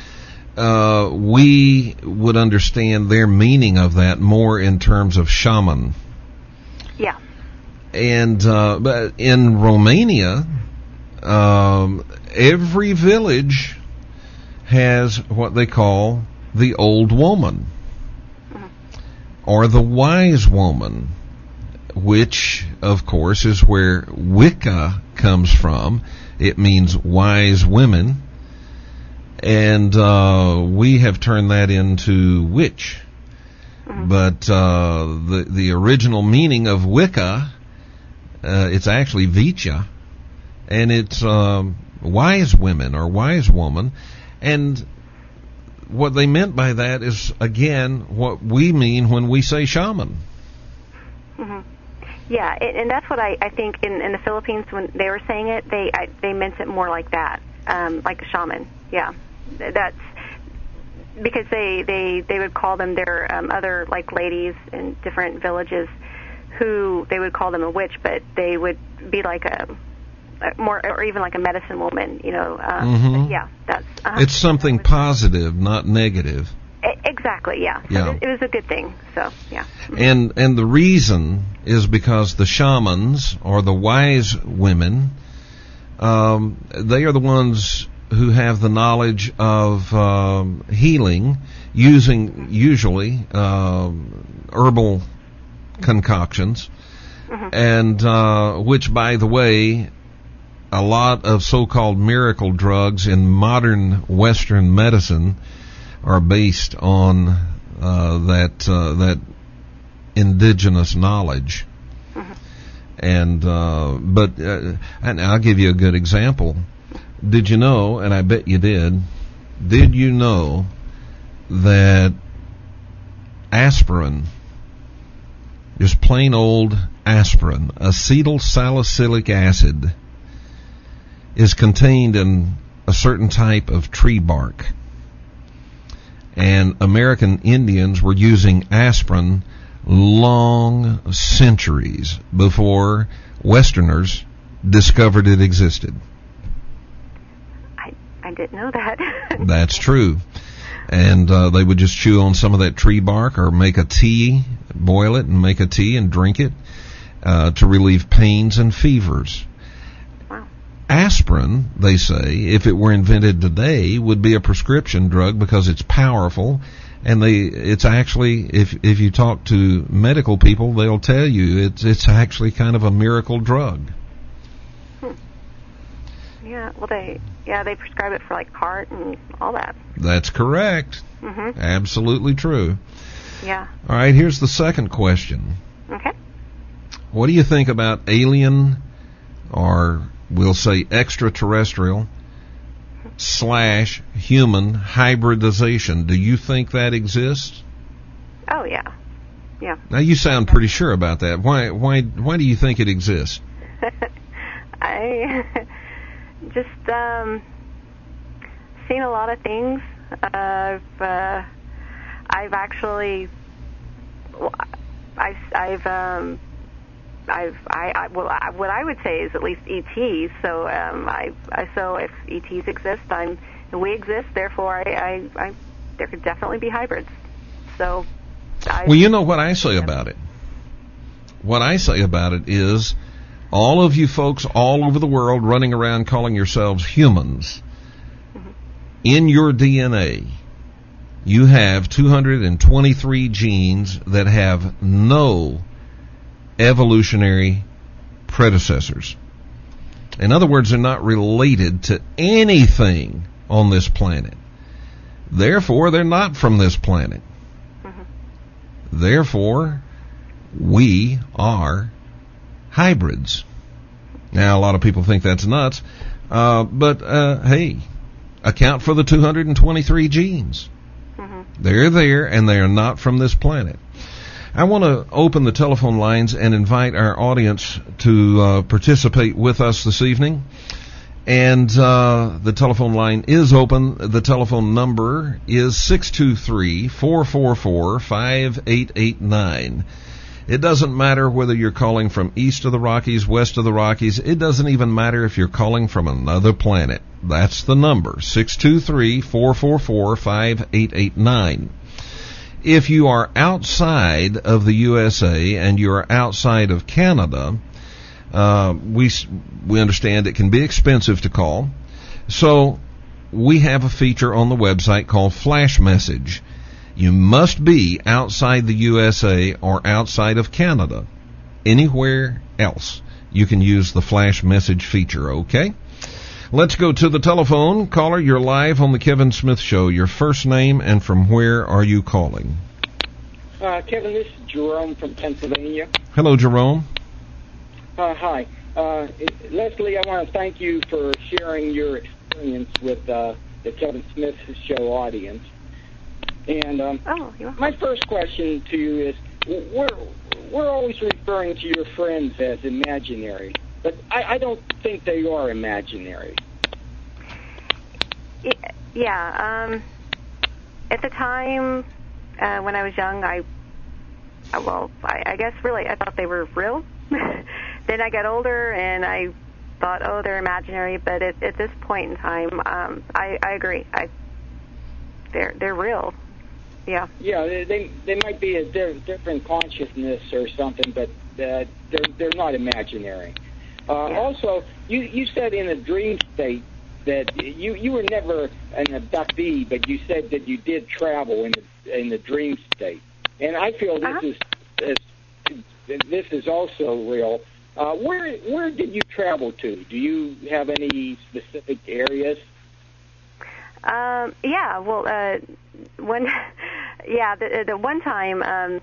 We would understand their meaning of that more in terms of shaman. Yeah. And but in Romania, every village has what they call the old woman, or the wise woman, which, of course, is where Wicca comes from. It means wise women, and we have turned that into witch. But the original meaning of Wicca, it's actually Vicha, and it's wise women or wise woman. And what they meant by that is, again, what we mean when we say shaman. Yeah, and that's what I think in the Philippines, when they were saying it, they meant it more like that, like a shaman. Yeah, that's because they would call them their other like ladies in different villages, who they would call them a witch, but they would be like a more, or even like a medicine woman, you know. Yeah, that's it's something positive, not negative. Exactly, yeah. So it was a good thing. So yeah. And the reason is because the shamans, or the wise women, they are the ones who have the knowledge of healing, using usually herbal concoctions, and which, by the way, a lot of so-called miracle drugs in modern Western medicine are based on that indigenous knowledge. And and I'll give you a good example. Did you know, and I bet you did you know that aspirin, just plain old aspirin, acetyl salicylic acid, is contained in a certain type of tree bark? And American Indians were using aspirin long centuries before Westerners discovered it existed. I didn't know that. That's true. And they would just chew on some of that tree bark, or make a tea, boil it and make a tea and drink it to relieve pains and fevers. Aspirin, they say, if it were invented today, would be a prescription drug because it's powerful, and it's actually, if you talk to medical people, they'll tell you it's actually kind of a miracle drug. Yeah, well, they prescribe it for like heart and all that. That's correct. Absolutely true. Yeah. All right, here's the second question. Okay. What do you think about alien, or we'll say extraterrestrial / human hybridization? Do you think that exists? Oh, yeah. Yeah. Now, you sound pretty sure about that. Why do you think it exists? I just seen a lot of things. I've actually, what I would say is at least ETs. So so if ETs exist, and we exist. Therefore, there could definitely be hybrids. So, well, you know what I say about it. What I say about it is, all of you folks all over the world running around calling yourselves humans, in your DNA, you have 223 genes that have no evolutionary predecessors. In other words, they're not related to anything on this planet. Therefore, they're not from this planet. Therefore, we are hybrids. Now, a lot of people think that's nuts, but hey, account for the 223 genes. They're there, and they are not from this planet. I want to open the telephone lines and invite our audience to participate with us this evening. And the telephone line is open. The telephone number is 623-444-5889. It doesn't matter whether you're calling from east of the Rockies, west of the Rockies. It doesn't even matter if you're calling from another planet. That's the number, 623-444-5889. If you are outside of the USA and you are outside of Canada, We understand it can be expensive to call. So we have a feature on the website called Flash Message. You must be outside the USA or outside of Canada. Anywhere else, you can use the Flash Message feature, okay? Let's go to the telephone. Caller, you're live on the Kevin Smith Show. Your first name and from where are you calling? Kevin, this is Jerome from Pennsylvania. Hello, Jerome. Hi. Leslie, I want to thank you for sharing your experience with the Kevin Smith Show audience. And my first question to you is, we're always referring to your friends as imaginary, but I don't think they are imaginary. Yeah. At the time when I was young, I guess really I thought they were real. Then I got older and I thought, oh, they're imaginary. But at this point in time, I agree. They're real. Yeah. Yeah, they might be a different consciousness or something, but they're not imaginary. Also, you said in a dream state that you were never an abductee, but you said that you did travel in the dream state, and I feel this is also real. Where did you travel to? Do you have any specific areas? Yeah. Well, the one time.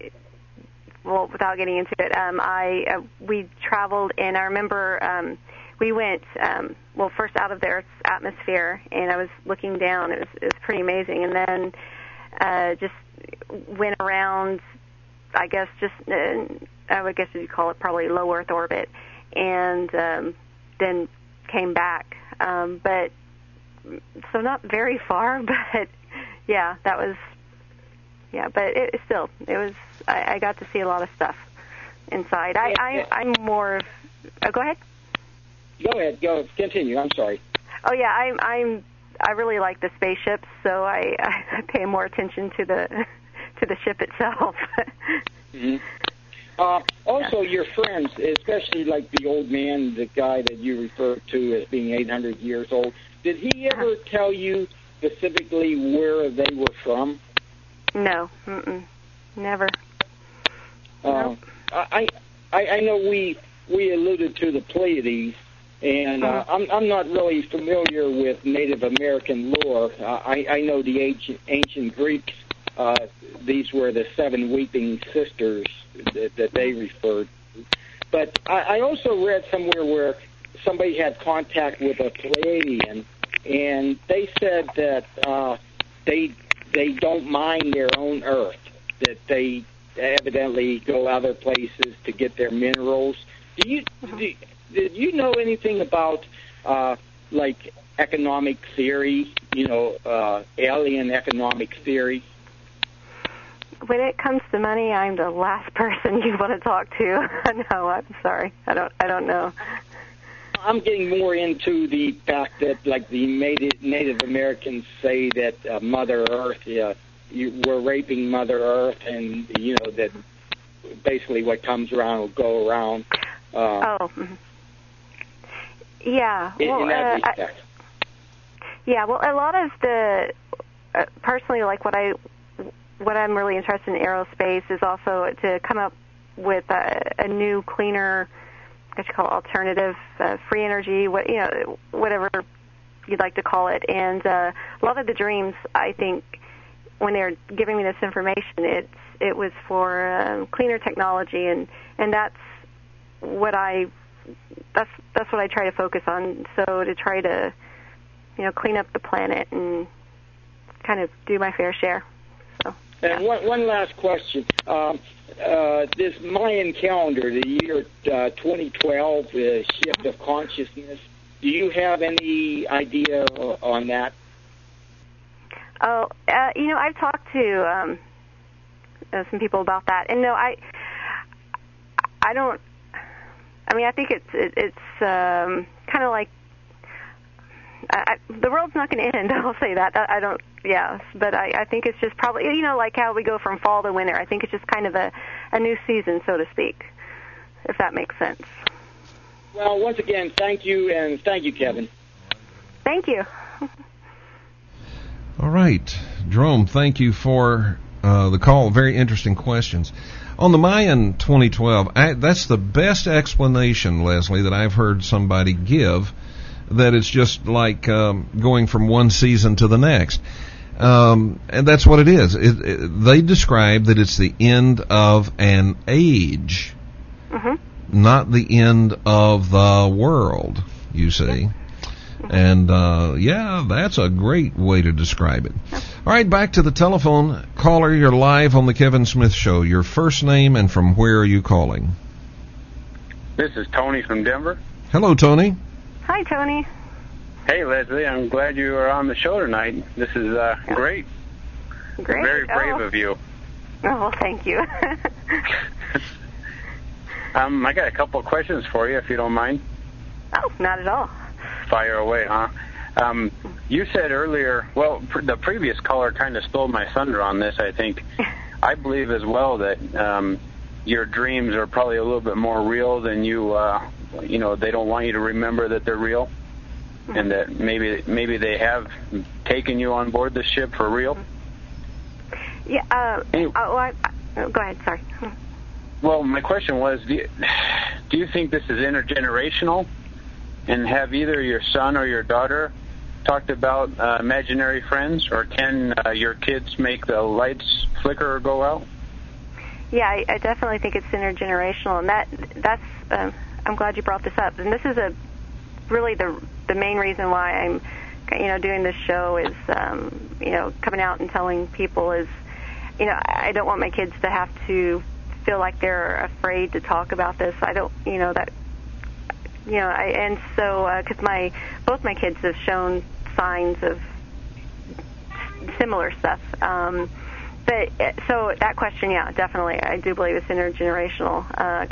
Well, without getting into it, we traveled, and I remember we went first out of the Earth's atmosphere, and I was looking down. It was pretty amazing, and then just went around. I guess I would guess you'd call it probably low Earth orbit, and then came back. But so not very far, but yeah, that was. Yeah, but it was. I got to see a lot of stuff inside. I'm more of. Go ahead. Go ahead. Go continue. I'm sorry. Oh yeah, I really like the spaceships, so I pay more attention to the ship itself. Mm-hmm. Also, your friends, especially like the old man, the guy that you referred to as being 800 years old, did he ever tell you specifically where they were from? No, never. No. I know we alluded to the Pleiades, and I'm not really familiar with Native American lore. I know the ancient Greeks. These were the 7 weeping sisters that they referred to. But I also read somewhere where somebody had contact with a Pleiadian, and they said that they don't mind their own Earth, that they evidently go other places to get their minerals. Did you know anything about like economic theory? Alien economic theory. When it comes to money, I'm the last person you want to talk to. No, I'm sorry. I don't know. I'm getting more into the fact that, like, the Native Americans say that Mother Earth, we're raping Mother Earth, and that basically what comes around will go around. Yeah. In that respect. Yeah. Well, a lot of the personally, like what I'm really interested in aerospace is also to come up with a new, cleaner, what you call alternative, free energy, whatever you'd like to call it. And a lot of the dreams, I think, when they're giving me this information, it was for cleaner technology, and that's what I try to focus on. So to try to clean up the planet and kind of do my fair share. So. And one last question. This Mayan calendar, the year 2012, the shift of consciousness, do you have any idea on that? Oh, I've talked to some people about that, and no, I don't. I mean, I think it's kind of like the world's not going to end. I'll say that. I don't. Yeah, but I think it's just probably like how we go from fall to winter. I think it's just kind of a new season, so to speak, if that makes sense. Well, once again, thank you, and thank you, Kevin. Thank you. All right. Jerome, thank you for the call. Very interesting questions. On the Mayan 2012, that's the best explanation, Leslie, that I've heard somebody give, that it's just like going from one season to the next. And that's what it is. They describe that it's the end of an age, not the end of the world, you see. And, that's a great way to describe it. All right, back to the telephone. Caller, you're live on the Kevin Smith Show. Your first name and from where are you calling? This is Tony from Denver. Hello, Tony. Hi, Tony. Hey, Leslie. I'm glad you are on the show tonight. This is great. Great. Very brave of you. Oh, well, thank you. I got a couple of questions for you, if you don't mind. Oh, not at all. Fire away, huh? You said earlier, well, the previous caller kind of stole my thunder on this, I think. I believe as well that your dreams are probably a little bit more real than they don't want you to remember that they're real, and that maybe they have taken you on board the ship for real. Yeah. Go ahead. Sorry. Well, my question was, do you think this is intergenerational? And have either your son or your daughter talked about imaginary friends, or can your kids make the lights flicker or go out? Yeah, I definitely think it's intergenerational, and that's I'm glad you brought this up. And this is really the main reason why I'm doing this show is coming out and telling people is I don't want my kids to have to feel like they're afraid to talk about this. I don't because both my kids have shown signs of similar stuff. So that question, yeah, definitely, I do believe it's intergenerational.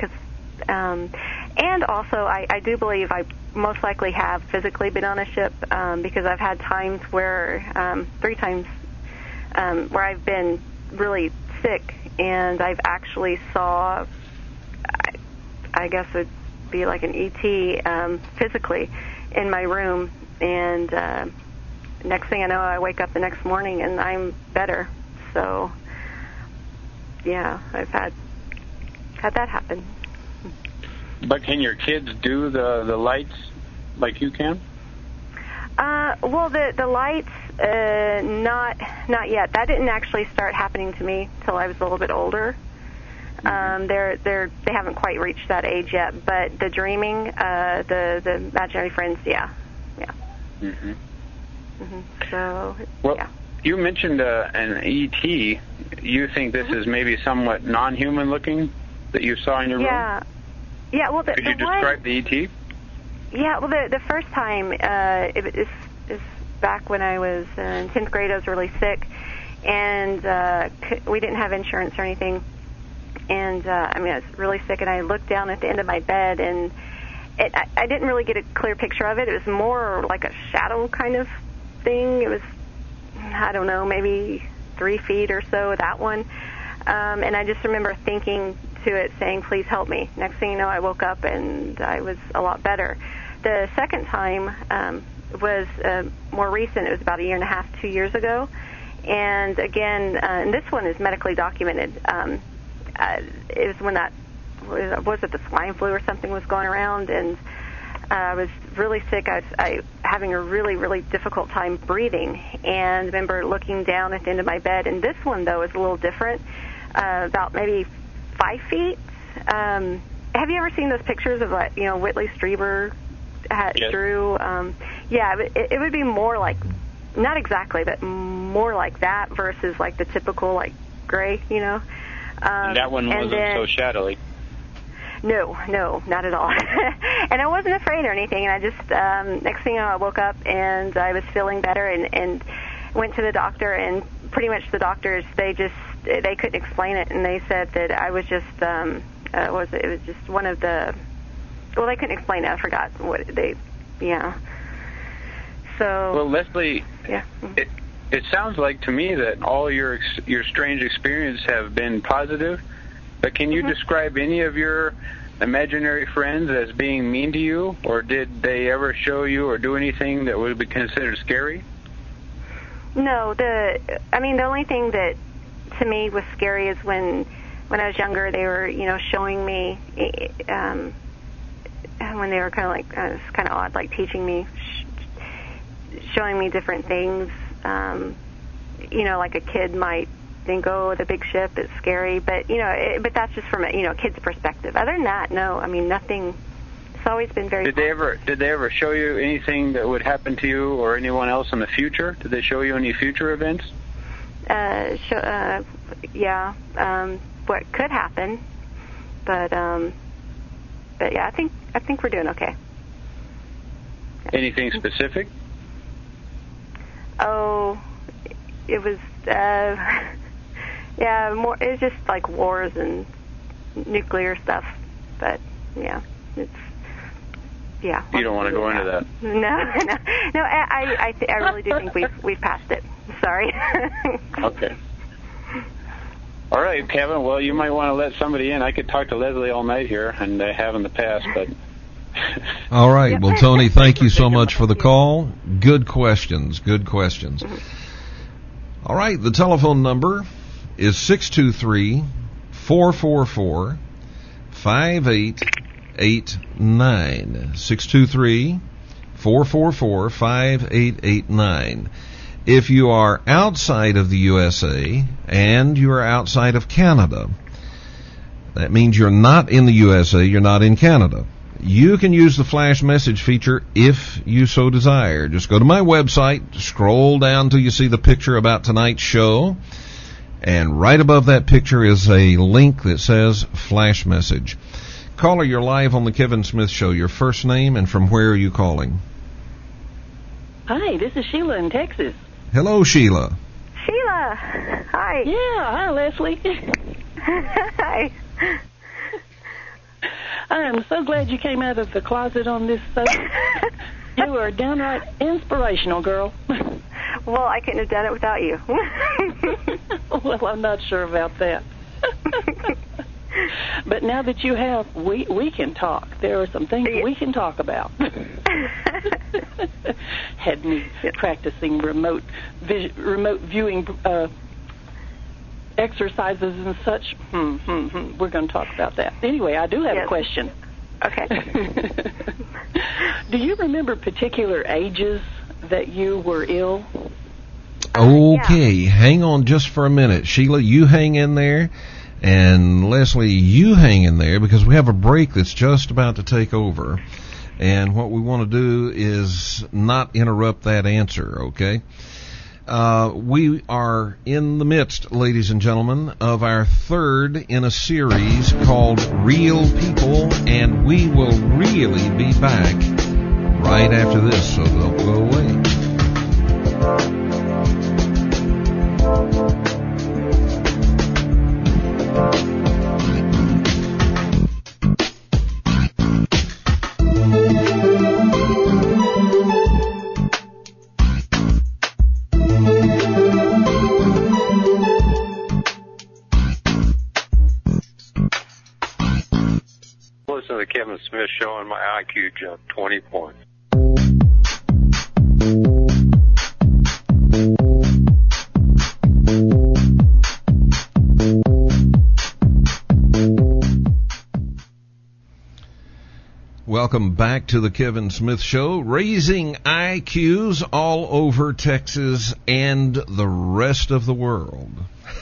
And also, I do believe I most likely have physically been on a ship because I've had times where 3 times where I've been really sick, and I've actually saw, I guess it be like an ET physically in my room, and next thing I know, I wake up the next morning and I'm better. So yeah, I've had that happen. But can your kids do the lights like you can? Well, the lights, not yet. That didn't actually start happening to me till I was a little bit older. They haven't quite reached that age yet, but the dreaming, the imaginary friends, yeah. Mm-hmm. Mm-hmm. So, well, yeah. You mentioned an ET. You think this is maybe somewhat non-human looking that you saw in your room? Yeah. Well, could you describe the ET? Yeah. Well, the first time it is back when I was in 10th grade. I was really sick, and we didn't have insurance or anything. And, I was really sick, and I looked down at the end of my bed, and I didn't really get a clear picture of it. It was more like a shadow kind of thing. It was, I don't know, maybe 3 feet or so, that one. And I just remember thinking to it, saying, please help me. Next thing you know, I woke up, and I was a lot better. The second time was more recent. It was about 1.5 years, 2 years ago. And, again, and this one is medically documented. It was when was it the swine flu or something was going around, and I was really sick. I having a really, really difficult time breathing, and I remember looking down at the end of my bed. And this one, though, is a little different, about maybe 5 feet. Have you ever seen those pictures of, Whitley Strieber drew? Yeah, it would be more like, not exactly, but more like that versus like the typical like gray, And that one wasn't so shadowy. No, not at all. And I wasn't afraid or anything. And I just, next thing you know, I woke up and I was feeling better and went to the doctor. And pretty much the doctors, they couldn't explain it. And they said that I was just, it was just one of the, well, they couldn't explain it. I forgot what So. Well, Leslie, yeah. It sounds like to me that all your strange experiences have been positive, but can you describe any of your imaginary friends as being mean to you, or did they ever show you or do anything that would be considered scary? No, the only thing that to me was scary is when I was younger, they were, showing me, when they were kind of like, it was kind of odd, like teaching me, showing me different things. Like a kid might think, oh, the big ship is scary, but but that's just from a kid's perspective. Other than that, no, nothing. It's always been very. Did they ever show you anything that would happen to you or anyone else in the future? Did they show you any future events? Yeah. What could happen, but yeah, I think we're doing okay. Anything specific? Oh, it was yeah, more. It's just like wars and nuclear stuff, but yeah, it's. Yeah. You don't want to go into that. No. I really do think we've passed it. Sorry. Okay. All right, Kevin. Well, you might want to let somebody in. I could talk to Leslie all night here, and I have in the past, but. All right. Well, Tony, thank you so much for the call. Good questions. All right. The telephone number is 623-444-5889. 623-444-5889. If you are outside of the USA and you are outside of Canada, that means you're not in the USA, you're not in Canada. You can use the flash message feature if you so desire. Just go to my website, scroll down till you see the picture about tonight's show, and right above that picture is a link that says flash message. Caller, you're live on the Kevin Smith Show. Your first name and from where are you calling? Hi, this is Sheila in Texas. Hello, Sheila. Sheila, hi. Yeah, hi, Leslie. Hi. I am so glad you came out of the closet on this subject. You are downright inspirational, girl. Well, I couldn't have done it without you. Well, I'm not sure about that. But now that you have, we can talk. There are some things we can talk about. Had me practicing remote viewing exercises and such. We're going to talk about that. Anyway, I do have a question. Okay. Do you remember particular ages that you were ill? Okay, hang on just for a minute. Sheila, you hang in there. And Leslie, you hang in there because we have a break that's just about to take over. And what we want to do is not interrupt that answer, okay? We are in the midst, ladies and gentlemen, of our third in a series called Real People, and we will really be back right after this, so don't go away. Listen to the Kevin Smith Show and my IQ jumped 20 points. Welcome back to the Kevin Smith Show, raising IQs all over Texas and the rest of the world.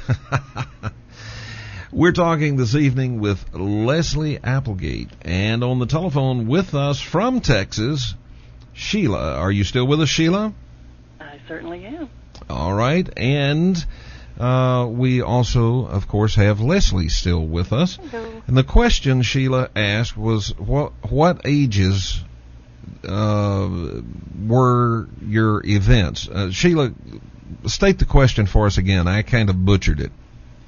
We're talking this evening with Leslie Applegate, and on the telephone with us from Texas, Sheila. Are you still with us, Sheila? I certainly am. All right, and we also, of course, have Leslie still with us. Hello. And the question Sheila asked was, what ages were your events? Sheila, state the question for us again. I kind of butchered it.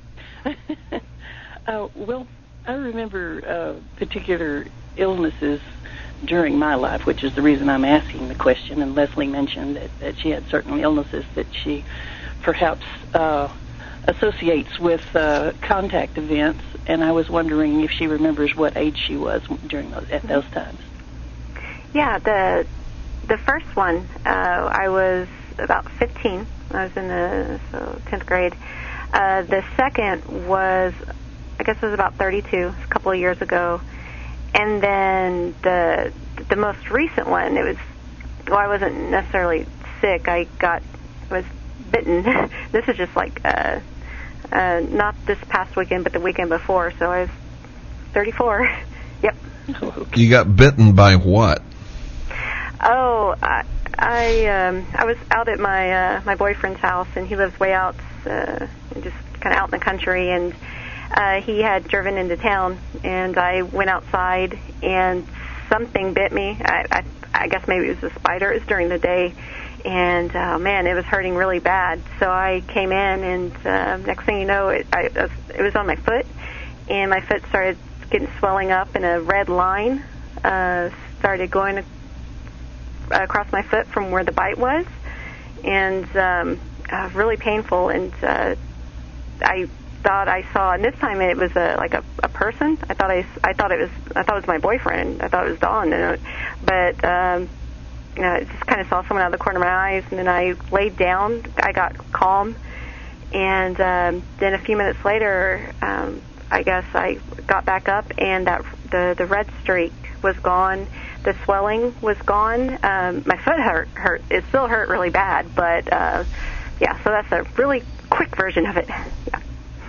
Well, I remember particular illnesses during my life, which is the reason I'm asking the question. And Leslie mentioned that she had certain illnesses that she perhaps associates with contact events, and I was wondering if she remembers what age she was during at those times. Yeah, the first one, I was about 15. I was in the 10th grade. The second was, I guess it was about 32, a couple of years ago. And then the most recent one, I wasn't necessarily sick. I was bitten. This is just like, not this past weekend, but the weekend before. So I was 34. Yep. You got bitten by what? Oh, I was out at my boyfriend's house, and he lives way out, just kind of out in the country, and he had driven into town, and I went outside, and something bit me. I guess maybe it was a spider. It was during the day, and man, it was hurting really bad. So I came in, and next thing you know, it was on my foot, and my foot started getting swelling up, and a red line started going across my foot from where the bite was, and really painful. And I thought I saw, and this time it was like a person. I thought it was my boyfriend. I thought it was Don, but I just kind of saw someone out of the corner of my eyes, and then I laid down. I got calm, and then a few minutes later, I guess I got back up, and that the red streak was gone. The swelling was gone. My foot hurt. It still hurt really bad, but yeah. So that's a really quick version of it. Yeah.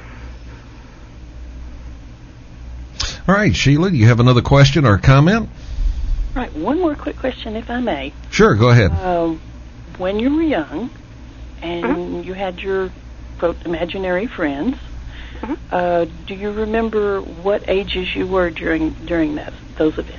All right, Sheila, do you have another question or comment? All right, one more quick question, if I may. Sure, go ahead. When you were young and you had your, quote, imaginary friends, do you remember what ages you were during those events?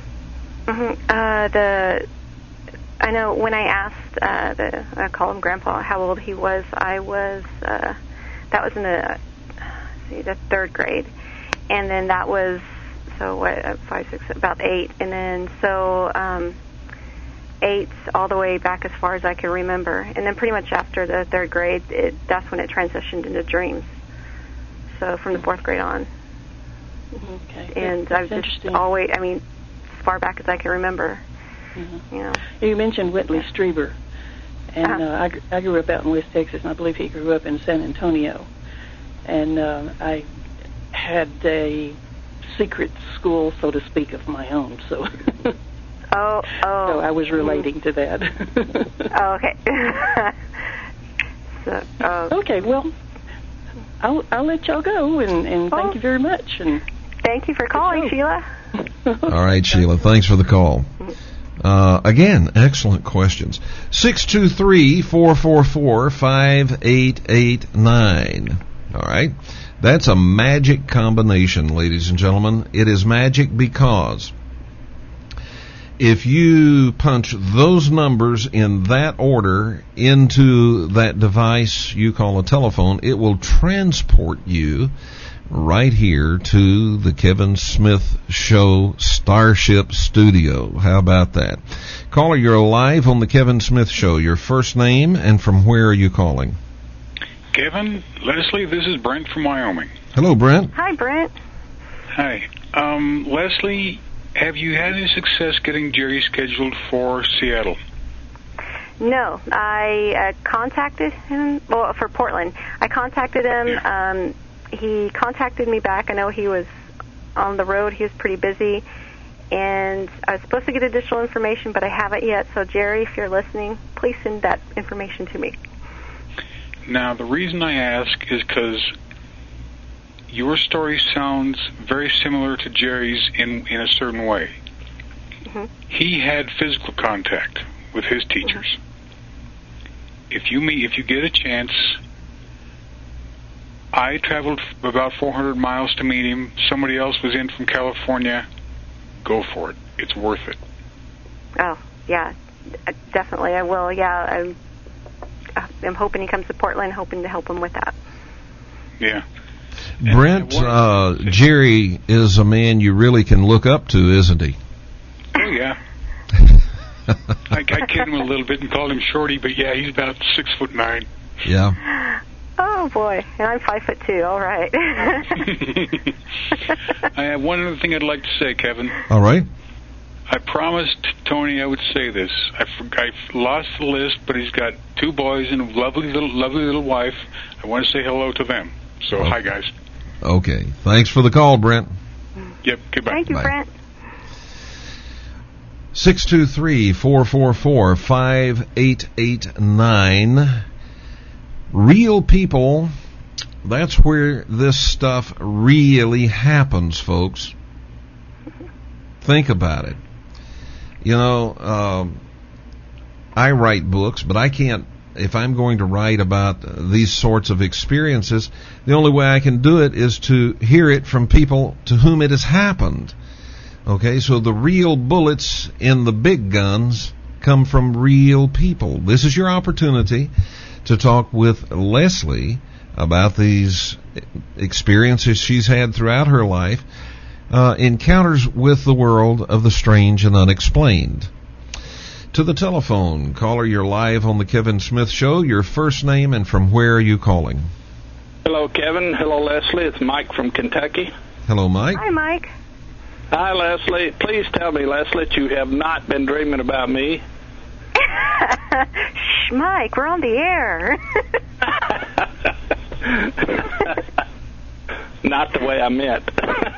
I know when I asked I call him Grandpa, how old he was, that was in the third grade, and then that was, so what, 5, 6, about 8, and then so 8 all the way back as far as I can remember, and then pretty much after the third grade, that's when it transitioned into dreams. So from the 4th grade on. Okay. And that's I was just always, as far back as I can remember. You know. You mentioned Whitley Strieber, and I grew up out in West Texas, and I believe he grew up in San Antonio. And I had a secret school, so to speak, of my own. So. So I was relating to that. Okay. Okay. Well, I'll let y'all go, and thank you very much. And thank you for calling, Sheila. All right, Sheila. Thanks for the call. Again, excellent questions. 623-444-5889. All right. That's a magic combination, ladies and gentlemen. It is magic because if you punch those numbers in that order into that device you call a telephone, it will transport you right here to the Kevin Smith Show Starship Studio. How about that? Caller, you're live on the Kevin Smith Show. Your first name and from where are you calling? Kevin, Leslie, this is Brent from Wyoming. Hello, Brent. Hi, Brent. Hi. Leslie, have you had any success getting Jerry scheduled for Seattle? No. I contacted him, for Portland. I contacted him. Yeah. He contacted me back. I know he was on the road. He was pretty busy. And I was supposed to get additional information, but I haven't yet. So, Jerry, if you're listening, please send that information to me. Now, the reason I ask is because your story sounds very similar to Jerry's in a certain way. Mm-hmm. He had physical contact with his teachers. Mm-hmm. If you get a chance, I traveled about 400 miles to meet him. Somebody else was in from California. Go for it. It's worth it. Oh, yeah, definitely I will. Yeah, I'm hoping he comes to Portland, hoping to help him with that. Yeah. Brent, Jerry is a man you really can look up to, isn't he? Oh, yeah. I kid him a little bit and called him Shorty, but yeah, he's about 6'9". Yeah. Oh, Oh boy, and I'm 5'2". All right. I have one other thing I'd like to say, Kevin. All right. I promised Tony I would say this. I lost the list, but he's got 2 boys and a lovely little wife. I want to say hello to them. So, Hi, guys. Okay. Thanks for the call, Brent. Yep, goodbye. Thank you, Bye. Brent. 623-444-5889. Real people, that's where this stuff really happens, folks. Think about it. I write books, but I can't, if I'm going to write about these sorts of experiences, the only way I can do it is to hear it from people to whom it has happened. Okay, so the real bullets in the big guns come from real people. This is your opportunity to talk with Leslie about these experiences she's had throughout her life, encounters with the world of the strange and unexplained. To the telephone, caller, you're live on the Kevin Smith Show. Your first name and from where are you calling? Hello, Kevin. Hello, Leslie. It's Mike from Kentucky. Hello, Mike. Hi, Mike. Hi, Leslie. Please tell me, Leslie, that you have not been dreaming about me. Shh, Mike, we're on the air. Not the way I meant.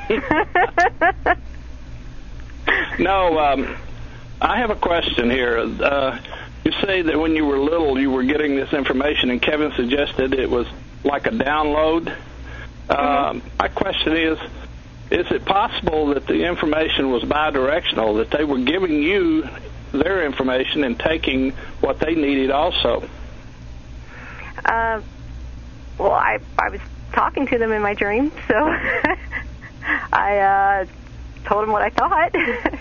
No, I have a question here. You say that when you were little, you were getting this information, and Kevin suggested it was like a download. My question is it possible that the information was bidirectional, that they were giving you their information and taking what they needed also? Well, I was talking to them in my dream, so I told them what I thought.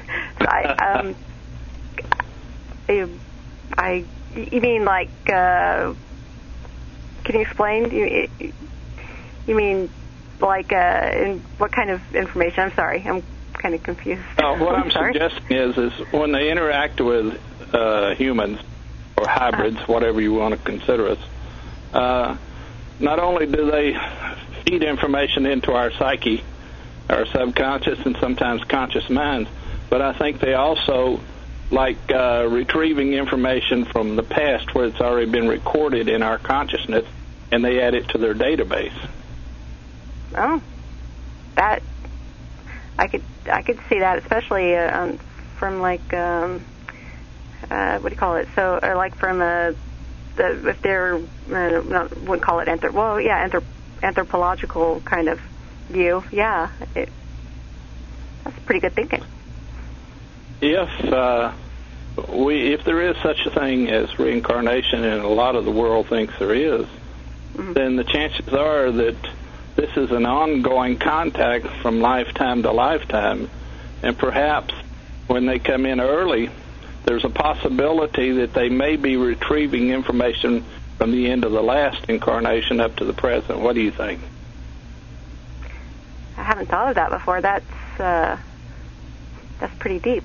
You mean like? Can you explain? You mean like in what kind of information? I'm sorry, I'm kind of confused. What I'm suggesting is when they interact with humans or hybrids, whatever you want to consider us, not only do they feed information into our psyche, our subconscious and sometimes conscious minds, but I think they also like retrieving information from the past where it's already been recorded in our consciousness, and they add it to their database. Oh, that I could see that, especially from like what do you call it? So, or like from if they're wouldn't call it anthropological kind of view. Yeah, that's pretty good thinking. If there is such a thing as reincarnation, and a lot of the world thinks there is, then the chances are that this is an ongoing contact from lifetime to lifetime, and perhaps when they come in early, there's a possibility that they may be retrieving information from the end of the last incarnation up to the present. What do you think? I haven't thought of that before. That's pretty deep.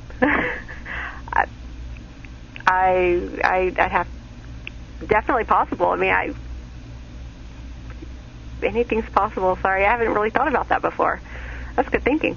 I'd have definitely possible. I mean, anything's possible. Sorry, I haven't really thought about that before. That's good thinking.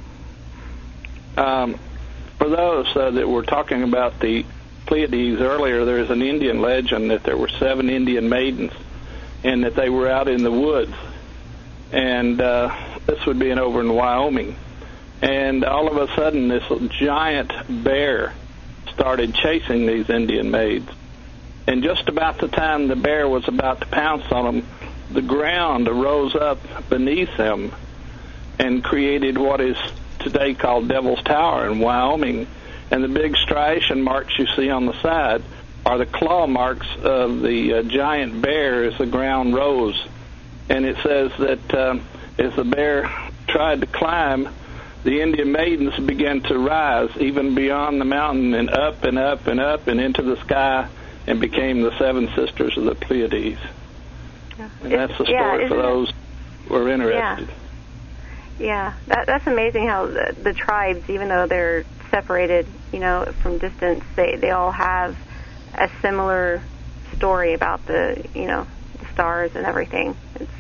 For those that were talking about the Pleiades earlier, there is an Indian legend that there were 7 Indian maidens and that they were out in the woods. And this would be over in Wyoming. And all of a sudden, this giant bear started chasing these Indian maids. And just about the time the bear was about to pounce on them, the ground rose up beneath them and created what is today called Devil's Tower in Wyoming. And the big striation marks you see on the side are the claw marks of the giant bear as the ground rose. And it says that as the bear tried to climb, the Indian maidens began to rise even beyond the mountain and up and up and up and into the sky and became the 7 sisters of the Pleiades. And that's the story for those who are interested. Yeah, that's amazing how the tribes, even though they're separated, from distance, they all have a similar story about the stars and everything.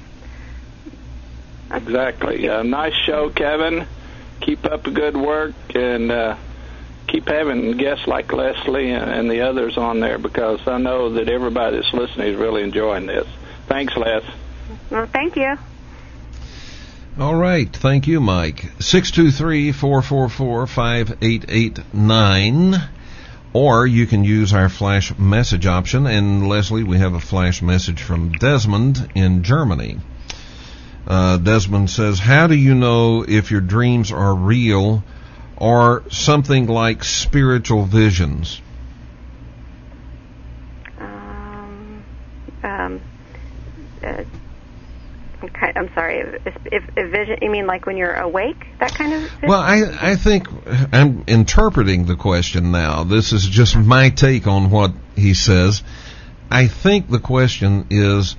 Exactly. Nice show, Kevin. Keep up the good work, and keep having guests like Leslie and the others on there, because I know that everybody that's listening is really enjoying this. Thanks, Les. Well, thank you. All right. Thank you, Mike. 623-444-5889. Or you can use our flash message option. And, Leslie, we have a flash message from Desmond in Germany. Desmond says, how do you know if your dreams are real or something like spiritual visions? I'm sorry. If vision, you mean like when you're awake, that kind of vision? Well, I think I'm interpreting the question now. This is just my take on what he says. I think the question is,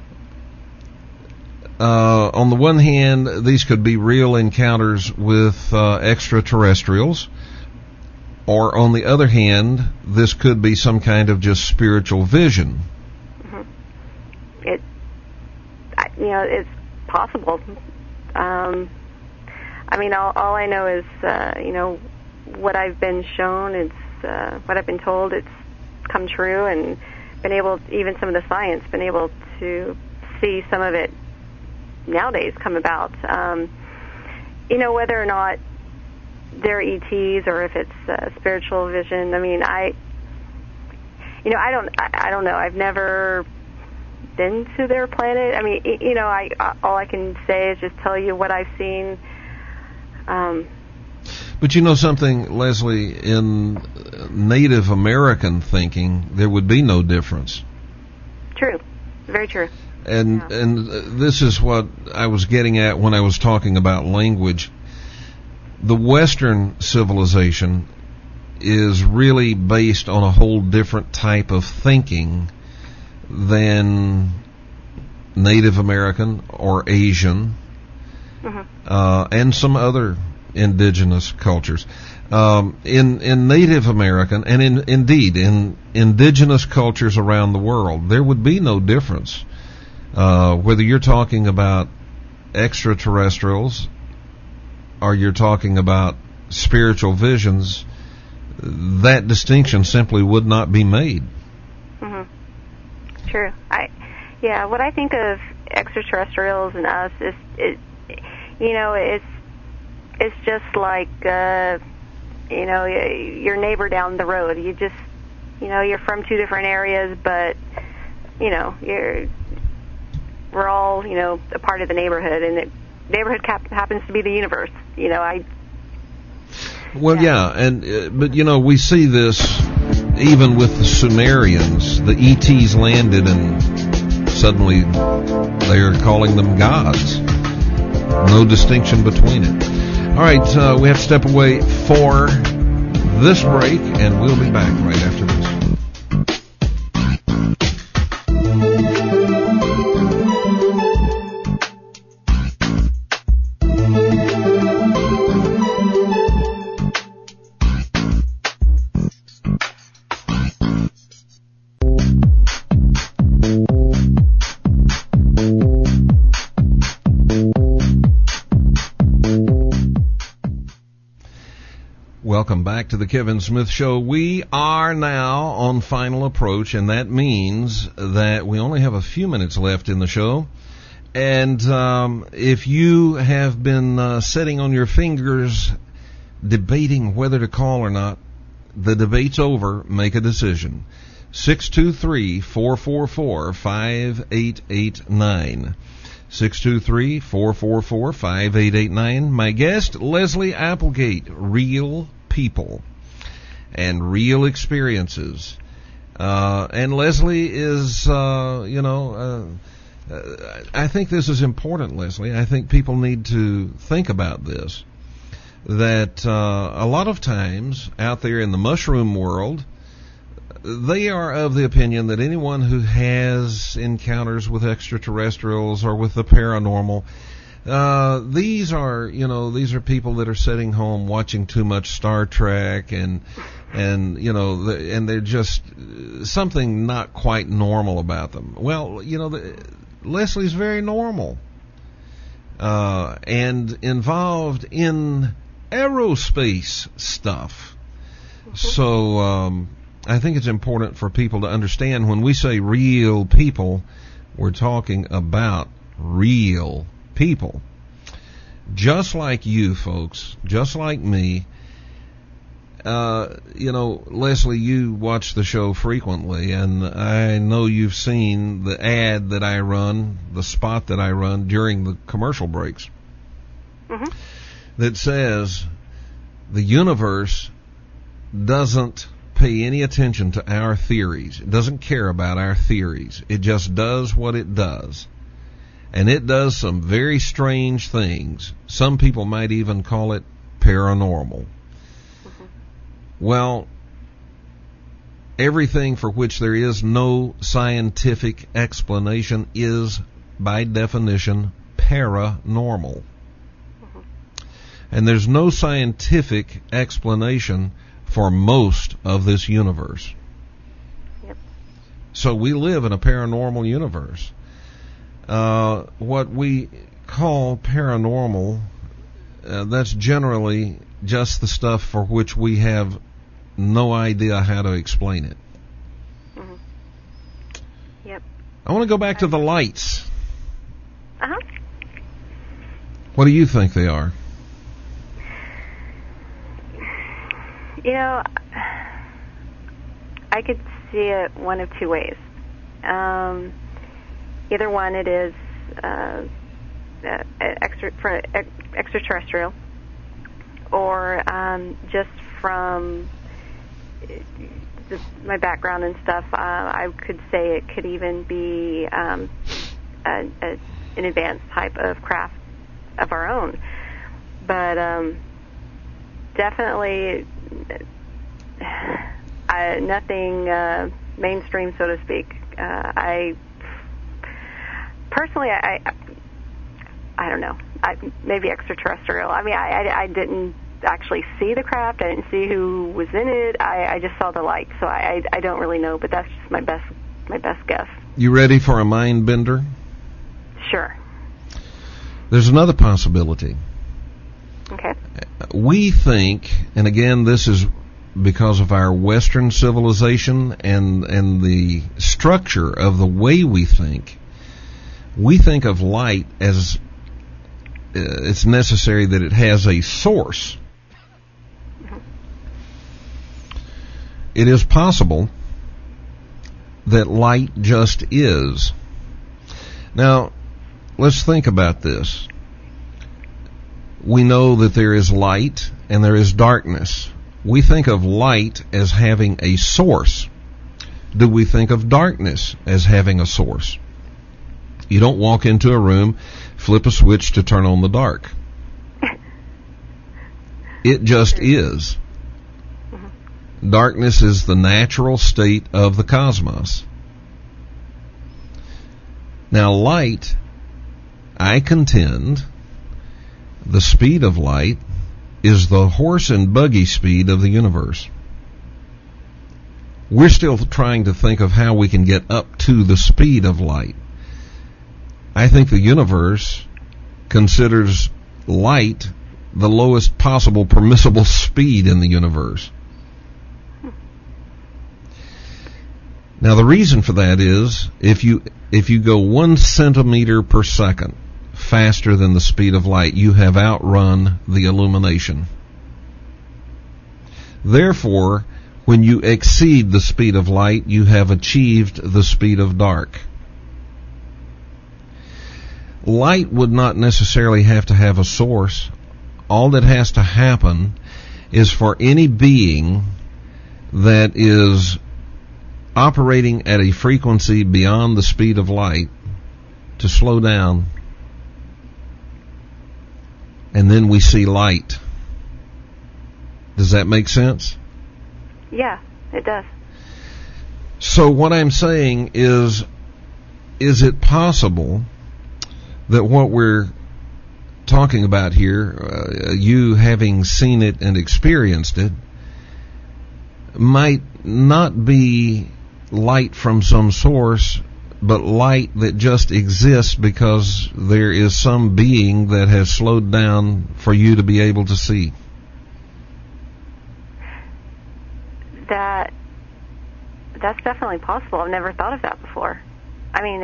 on the one hand, these could be real encounters with extraterrestrials, or on the other hand, this could be some kind of just spiritual vision. It's possible. I mean, all I know is, what I've been shown, it's what I've been told, it's come true, and been able, even some of the science, been able to see some of it nowadays come about. Whether or not they're ETs or if it's spiritual vision, I mean, I don't know. I've never been to their planet. I mean, all I can say is just tell you what I've seen. But you know something, Leslie, in Native American thinking, there would be no difference. True. Very true. And this is what I was getting at when I was talking about language. The Western civilization is really based on a whole different type of thinking than Native American or Asian, and some other indigenous cultures. In Native American and indeed in indigenous cultures around the world, there would be no difference. Whether you're talking about extraterrestrials or you're talking about spiritual visions, that distinction simply would not be made. True. What I think of extraterrestrials and us is, it's just like, your neighbor down the road. You just, you're from two different areas, but, we're all, a part of the neighborhood, and the neighborhood happens to be the universe. But we see this even with the Sumerians. The ETs landed and suddenly they are calling them gods. No distinction between it. All right, we have to step away for this break, and we'll be back right after this. Welcome back to the Kevin Smith Show. We are now on final approach, and that means that we only have a few minutes left in the show. And if you have been sitting on your fingers debating whether to call or not, the debate's over. Make a decision. 623-444-5889. 623-444-5889. My guest, Leslie Applegate, Real People and Real Experiences. And Leslie is, I think this is important, Leslie. I think people need to think about this. That a lot of times out there in the mushroom world, they are of the opinion that anyone who has encounters with extraterrestrials or with the paranormal, These are people that are sitting home watching too much Star Trek and they're just something not quite normal about them. Well, Leslie's very normal, and involved in aerospace stuff. So, I think it's important for people to understand when we say real people, we're talking about real people. Just like you folks, just like me. Leslie, you watch the show frequently, and I know you've seen the ad that I run, the spot that I run during the commercial breaks, that says the universe doesn't pay any attention to our theories. It doesn't care about our theories. It just does what it does. And it does some very strange things. Some people might even call it paranormal. Well, everything for which there is no scientific explanation is, by definition, paranormal. And there's no scientific explanation for most of this universe. Yep. So we live in a paranormal universe. What we call paranormal, that's generally just the stuff for which we have no idea how to explain it. Yep. I want to go back to the lights. Uh-huh. What do you think they are? I could see it one of two ways. Either one, it is extraterrestrial, or just from my background and stuff, I could say it could even be an advanced type of craft of our own. But definitely nothing mainstream, so to speak. I personally, I don't know. Maybe extraterrestrial. I mean, I didn't actually see the craft. I didn't see who was in it. I just saw the light, so I don't really know. But that's just my best guess. You ready for a mind bender? Sure. There's another possibility. Okay. We think, and again, this is because of our Western civilization and the structure of the way we think of light as it's necessary that it has a source. It is possible that light just is. Now, let's think about this. We know that there is light and there is darkness. We think of light as having a source. Do we think of darkness as having a source? You don't walk into a room, flip a switch to turn on the dark. It just is. Darkness is the natural state of the cosmos. Now, light, I contend, the speed of light is the horse and buggy speed of the universe. We're still trying to think of how we can get up to the speed of light. I think the universe considers light the lowest possible permissible speed in the universe. Now, the reason for that is if you go 1 centimeter per second faster than the speed of light, you have outrun the illumination. Therefore, when you exceed the speed of light, you have achieved the speed of dark. Light would not necessarily have to have a source. All that has to happen is for any being that is operating at a frequency beyond the speed of light to slow down, and then we see light. Does that make sense? Yeah, it does. So what I'm saying is it possible that what we're talking about here, you having seen it and experienced it, might not be light from some source, but light that just exists because there is some being that has slowed down for you to be able to see. That's definitely possible. I've never thought of that before. I mean,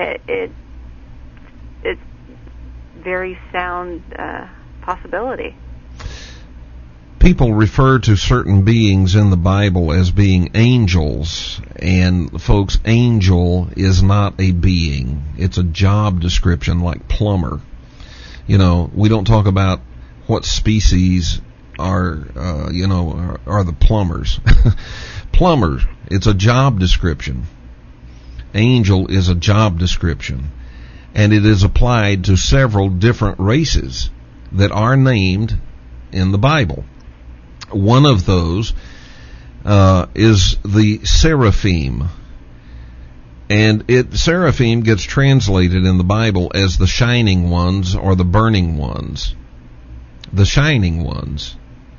it's very sound possibility. People refer to certain beings in the Bible as being angels, and folks, angel is not a being. It's a job description, like plumber. You know, we don't talk about what species are the plumbers. Plumber, it's a job description. Angel is a job description, and it is applied to several different races that are named in the Bible. One of those is the seraphim, and seraphim gets translated in the Bible as the shining ones or the burning ones. The shining ones.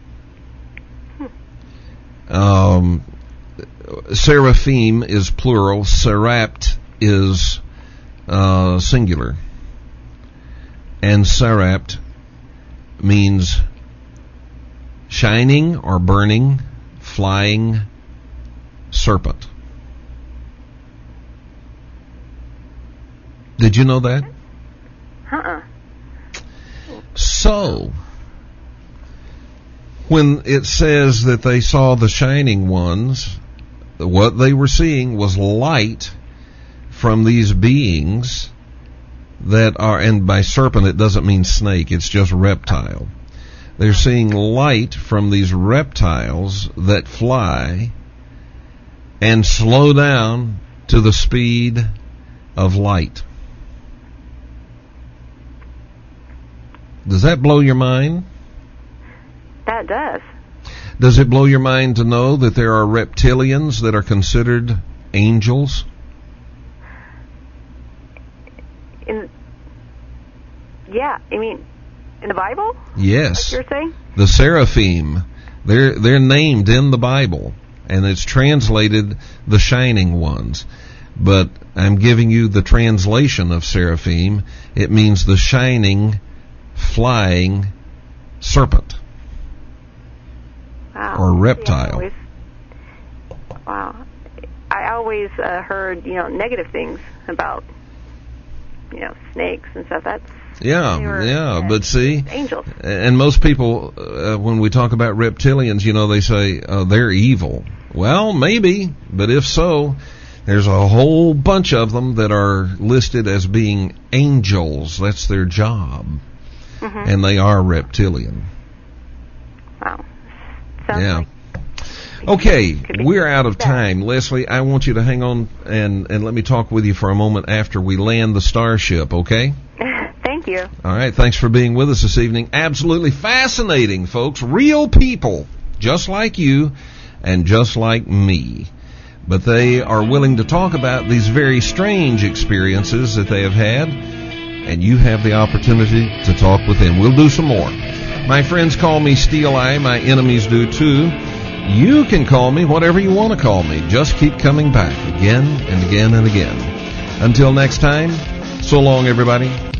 Seraphim is plural. Serapt is singular. And serapt means shining or burning, flying serpent. Did you know that? So, when it says that they saw the shining ones, what they were seeing was light from these beings that are, and by serpent it doesn't mean snake, it's just reptile. They're seeing light from these reptiles that fly and slow down to the speed of light. Does that blow your mind? That does. Does it blow your mind to know that there are reptilians that are considered angels? I mean, in the Bible? Yes. What you're saying? The seraphim, they're named in the Bible, and it's translated the shining ones. But I'm giving you the translation of seraphim. It means the shining, flying serpent. Wow. Or reptile. I always heard, negative things about, snakes and stuff. But see, angels. And most people, when we talk about reptilians, they say they're evil. Well, maybe, but if so, there's a whole bunch of them that are listed as being angels. That's their job. Mm-hmm. And they are reptilian. Wow. Sounds Okay, we're out of time. Leslie, I want you to hang on and let me talk with you for a moment after we land the Starship, okay? Thank you. All right, thanks for being with us this evening. Absolutely fascinating, folks. Real people, just like you and just like me. But they are willing to talk about these very strange experiences that they have had, and you have the opportunity to talk with them. We'll do some more. My friends call me Steel Eye. My enemies do too. You can call me whatever you want to call me. Just keep coming back again and again and again. Until next time, so long, everybody.